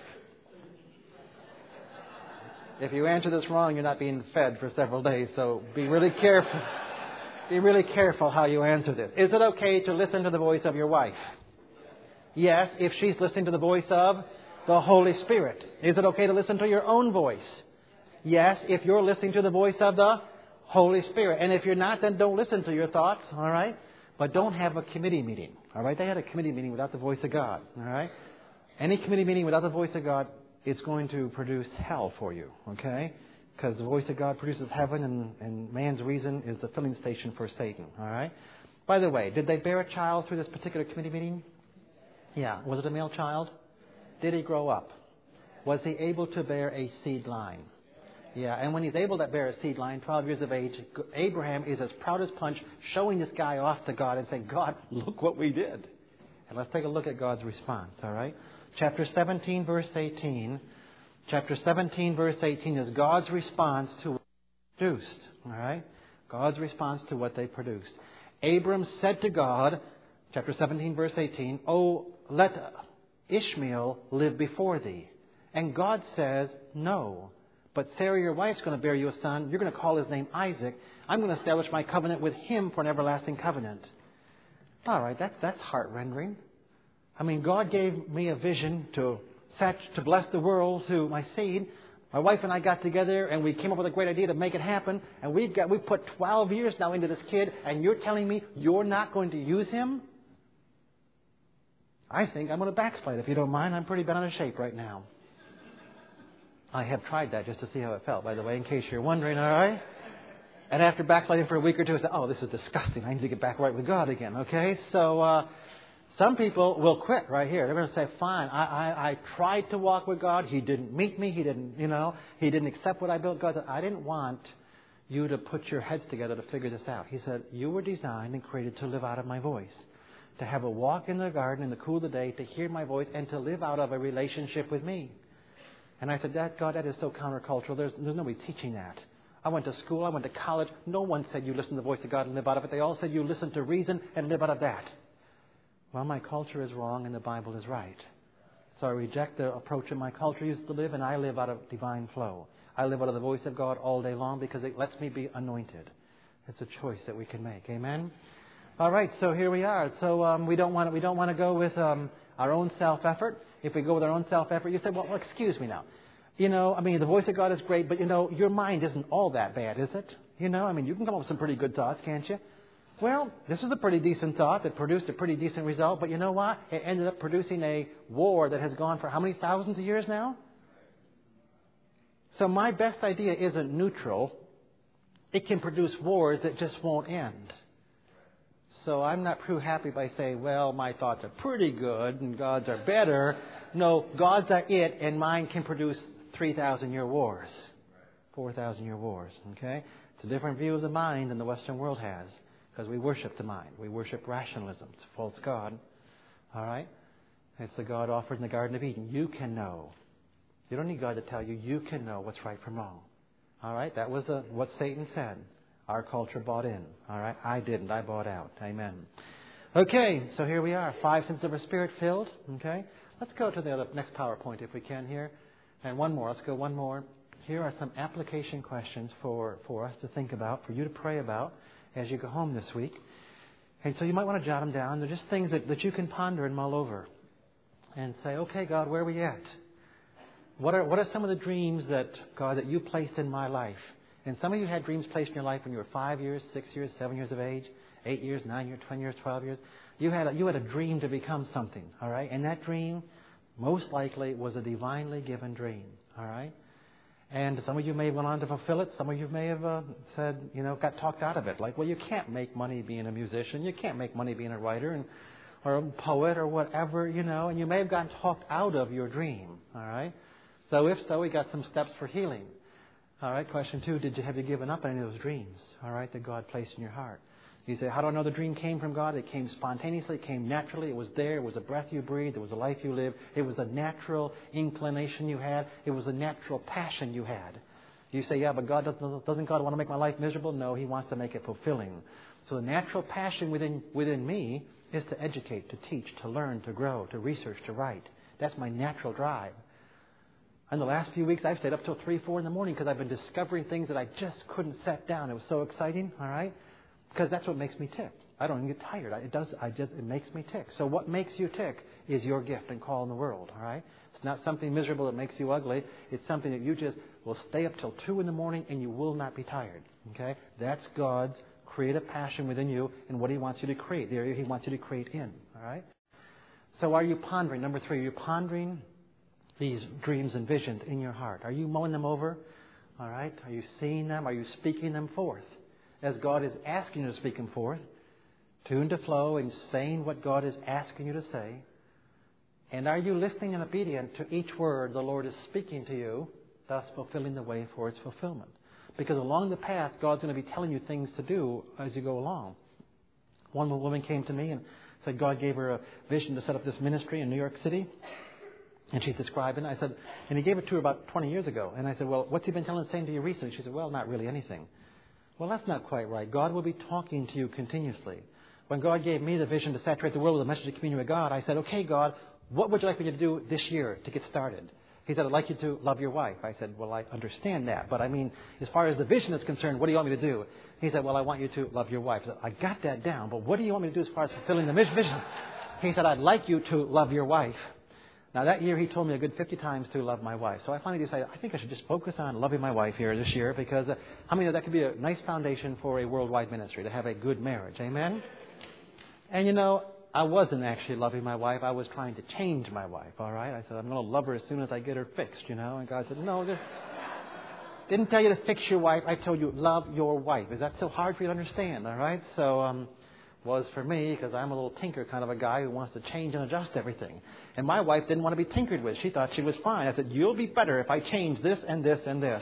If you answer this wrong, you're not being fed for several days, so be really careful. Be really careful how you answer this. Is it okay to listen to the voice of your wife? Yes, if she's listening to the voice of the Holy Spirit. Is it okay to listen to your own voice? Yes, if you're listening to the voice of the Holy Spirit. And if you're not, then don't listen to your thoughts, all right? But don't have a committee meeting, all right? They had a committee meeting without the voice of God, all right? Any committee meeting without the voice of God, it's going to produce hell for you, okay? Because the voice of God produces heaven, and man's reason is the filling station for Satan, all right? By the way, did they bear a child through this particular committee meeting? Yeah. Was it a male child? Did he grow up? Was he able to bear a seed line? Yeah, and when he's able to bear a seed line, 12 years of age, Abraham is as proud as punch, showing this guy off to God and saying, God, look what we did. And let's take a look at God's response, all right? Chapter 17, verse 18. Chapter 17, verse 18 is God's response to what they produced, all right? God's response to what they produced. Abram said to God, chapter 17, verse 18, oh, let Ishmael live before thee. And God says, no. But Sarah, your wife's going to bear you a son. You're going to call his name Isaac. I'm going to establish my covenant with him for an everlasting covenant. All right, that's heart-rendering. I mean, God gave me a vision to bless the world through my seed. My wife and I got together and we came up with a great idea to make it happen. And we put 12 years now into this kid, and you're telling me you're not going to use him? I think I'm going to backslide, if you don't mind. I'm pretty bad out of shape right now. I have tried that just to see how it felt, by the way, in case you're wondering, all right? And after backsliding for a week or two, I said, oh, this is disgusting. I need to get back right with God again, okay? So some people will quit right here. They're going to say, fine, I tried to walk with God. He didn't meet me. He didn't accept what I built. God said, I didn't want you to put your heads together to figure this out. He said, you were designed and created to live out of my voice, to have a walk in the garden in the cool of the day, to hear my voice, and to live out of a relationship with me. And I said, God, that is so countercultural. There's nobody teaching that. I went to school. I went to college. No one said you listen to the voice of God and live out of it. They all said you listen to reason and live out of that. Well, my culture is wrong and the Bible is right. So I reject the approach that my culture used to live, and I live out of divine flow. I live out of the voice of God all day long because it lets me be anointed. It's a choice that we can make. Amen? All right, so here we are. So we don't want to go with our own self-effort. If we go with our own self-effort, you say, well, excuse me now. The voice of God is great, but, your mind isn't all that bad, is it? You can come up with some pretty good thoughts, can't you? Well, this is a pretty decent thought that produced a pretty decent result, but you know what? It ended up producing a war that has gone for how many thousands of years now? So my best idea isn't neutral. It can produce wars that just won't end. so I'm not too happy by saying, well, my thoughts are pretty good and God's are better. No, God's are it, and mine can produce 3,000-year wars, 4,000-year wars. Okay? It's a different view of the mind than the Western world has, because we worship the mind. We worship rationalism. It's a false God. All right? It's the God offered in the Garden of Eden. You can know. You don't need God to tell you. You can know what's right from wrong. All right? That was what Satan said. Our culture bought in. All right? I didn't. I bought out. Amen. Okay, so here we are. 5 senses of our spirit filled. Okay? Let's go to the next PowerPoint if we can here. And one more. Let's go one more. Here are some application questions for us to think about, for you to pray about as you go home this week. And so you might want to jot them down. They're just things that you can ponder and mull over. And say, okay, God, where are we at? What are some of the dreams that, God, that you placed in my life? And some of you had dreams placed in your life when you were 5 years, 6 years, 7 years of age, 8 years, 9 years, 20 years, 12 years. You had a dream to become something, all right? And that dream, most likely, was a divinely given dream, all right? And some of you may have gone on to fulfill it. Some of you may have said, got talked out of it. Like, well, you can't make money being a musician. You can't make money being a writer or a poet or whatever, And you may have gotten talked out of your dream, all right? So if so, we got some steps for healing. All right, question 2, have you given up on any of those dreams, all right, that God placed in your heart? You say, how do I know the dream came from God? It came spontaneously, it came naturally, it was there, it was a breath you breathed, it was a life you lived, it was a natural inclination you had, it was a natural passion you had. You say, yeah, but doesn't God want to make my life miserable? No, He wants to make it fulfilling. So the natural passion within me is to educate, to teach, to learn, to grow, to research, to write. That's my natural drive. And the last few weeks, I've stayed up till 3, 4 in the morning because I've been discovering things that I just couldn't set down. It was so exciting, all right? Because that's what makes me tick. I don't even get tired. It makes me tick. So what makes you tick is your gift and call in the world, all right? It's not something miserable that makes you ugly. It's something that you just will stay up till 2 in the morning and you will not be tired, okay? That's God's creative passion within you and what He wants you to create, the area He wants you to create in, all right? So are you pondering? Number 3, are you pondering these dreams and visions in your heart? Are you mulling them over? All right? Are you seeing them? Are you speaking them forth? As God is asking you to speak them forth, tuned to flow and saying what God is asking you to say. And are you listening and obedient to each word the Lord is speaking to you, thus fulfilling the way for its fulfillment? Because along the path, God's going to be telling you things to do as you go along. One woman came to me and said God gave her a vision to set up this ministry in New York City. And she's describing it. I said, and He gave it to her about 20 years ago. And I said, well, what's He been saying to you recently? She said, well, not really anything. Well, that's not quite right. God will be talking to you continuously. When God gave me the vision to saturate the world with a message of communion with God, I said, okay, God, what would you like me to do this year to get started? He said, I'd like you to love your wife. I said, well, I understand that. But I mean, as far as the vision is concerned, what do you want me to do? He said, well, I want you to love your wife. I said, I got that down. But what do you want me to do as far as fulfilling the vision? He said, I'd like you to love your wife. Now, that year, he told me a good 50 times to love my wife. So I finally decided, I think I should just focus on loving my wife here this year because, how many of that could be a nice foundation for a worldwide ministry, to have a good marriage. Amen? And, I wasn't actually loving my wife. I was trying to change my wife, all right? I said, I'm going to love her as soon as I get her fixed, And God said, no, didn't tell you to fix your wife. I told you, love your wife. Is that so hard for you to understand, all right? So, was for me, because I'm a little tinker kind of a guy who wants to change and adjust everything. And my wife didn't want to be tinkered with. She thought she was fine. I said, you'll be better if I change this and this and this.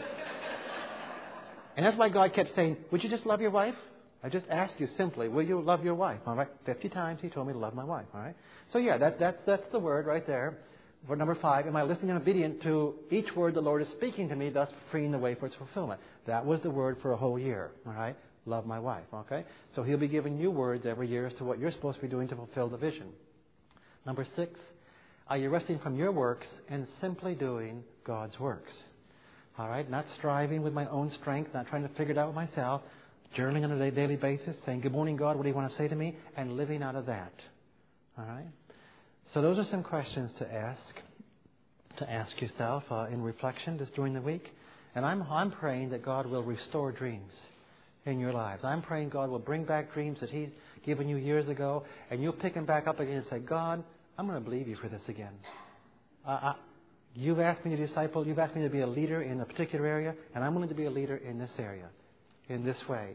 And that's why God kept saying, would you just love your wife? I just asked you simply, will you love your wife? All right, 50 times He told me to love my wife. All right. So yeah, that's the word right there. For number 5, am I listening and obedient to each word the Lord is speaking to me, thus freeing the way for its fulfillment? That was the word for a whole year. All right. Love my wife, okay? So He'll be giving you words every year as to what you're supposed to be doing to fulfill the vision. Number 6, are you resting from your works and simply doing God's works? All right? Not striving with my own strength, not trying to figure it out myself, journaling on a daily basis, saying, good morning, God, what do you want to say to me? And living out of that. All right? So those are some questions to ask yourself in reflection just during the week. And I'm praying that God will restore dreams in your lives. I'm praying God will bring back dreams that He's given you years ago, and you'll pick them back up again and say, God, I'm going to believe you for this again. You've asked me to disciple, you've asked me to be a leader in a particular area, and I'm willing to be a leader in this area, in this way.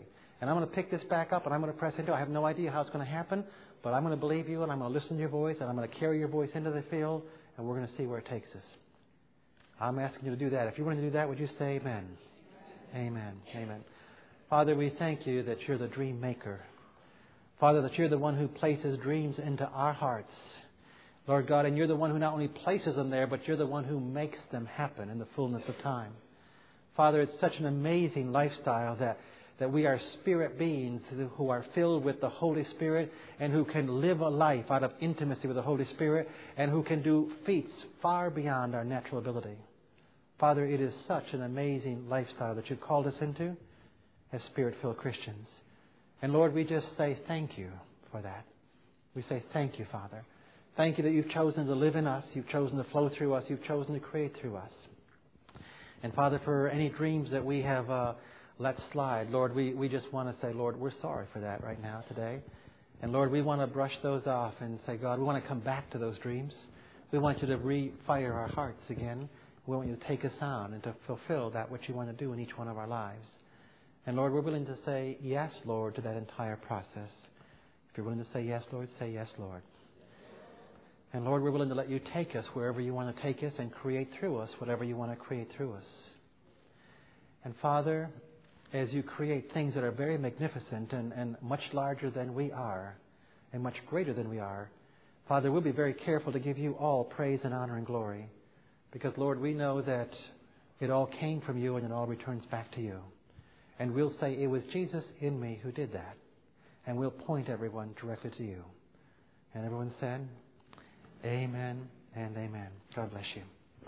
And I'm going to pick this back up and I'm going to press into it. I have no idea how it's going to happen, but I'm going to believe you and I'm going to listen to your voice and I'm going to carry your voice into the field and we're going to see where it takes us. I'm asking you to do that. If you're willing to do that, would you say amen? Amen. Amen. Father, we thank you that you're the dream maker. Father, that you're the one who places dreams into our hearts. Lord God, and you're the one who not only places them there, but you're the one who makes them happen in the fullness of time. Father, it's such an amazing lifestyle that we are spirit beings who are filled with the Holy Spirit and who can live a life out of intimacy with the Holy Spirit and who can do feats far beyond our natural ability. Father, it is such an amazing lifestyle that you've called us into as Spirit-filled Christians. And Lord, we just say thank you for that. We say thank you, Father. Thank you that you've chosen to live in us. You've chosen to flow through us. You've chosen to create through us. And Father, for any dreams that we have let slide, Lord, we just want to say, Lord, we're sorry for that right now today. And Lord, we want to brush those off and say, God, we want to come back to those dreams. We want you to refire our hearts again. We want you to take us on and to fulfill that which you want to do in each one of our lives. And Lord, we're willing to say yes, Lord, to that entire process. If you're willing to say yes, Lord, say yes, Lord. And Lord, we're willing to let you take us wherever you want to take us and create through us whatever you want to create through us. And Father, as you create things that are very magnificent and much larger than we are and much greater than we are, Father, we'll be very careful to give you all praise and honor and glory. Because, Lord, we know that it all came from you and it all returns back to you. And we'll say, it was Jesus in me who did that. And we'll point everyone directly to you. And everyone said, amen and amen. God bless you.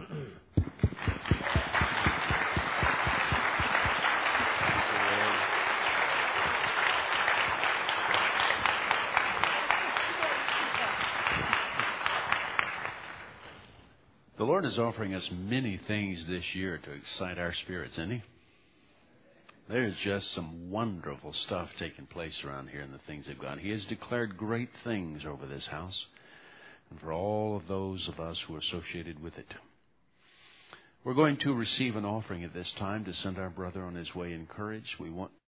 The Lord is offering us many things this year to excite our spirits, isn't He? There's just some wonderful stuff taking place around here in the things of God. He has declared great things over this house and for all of those of us who are associated with it. We're going to receive an offering at this time to send our brother on his way encouraged. We want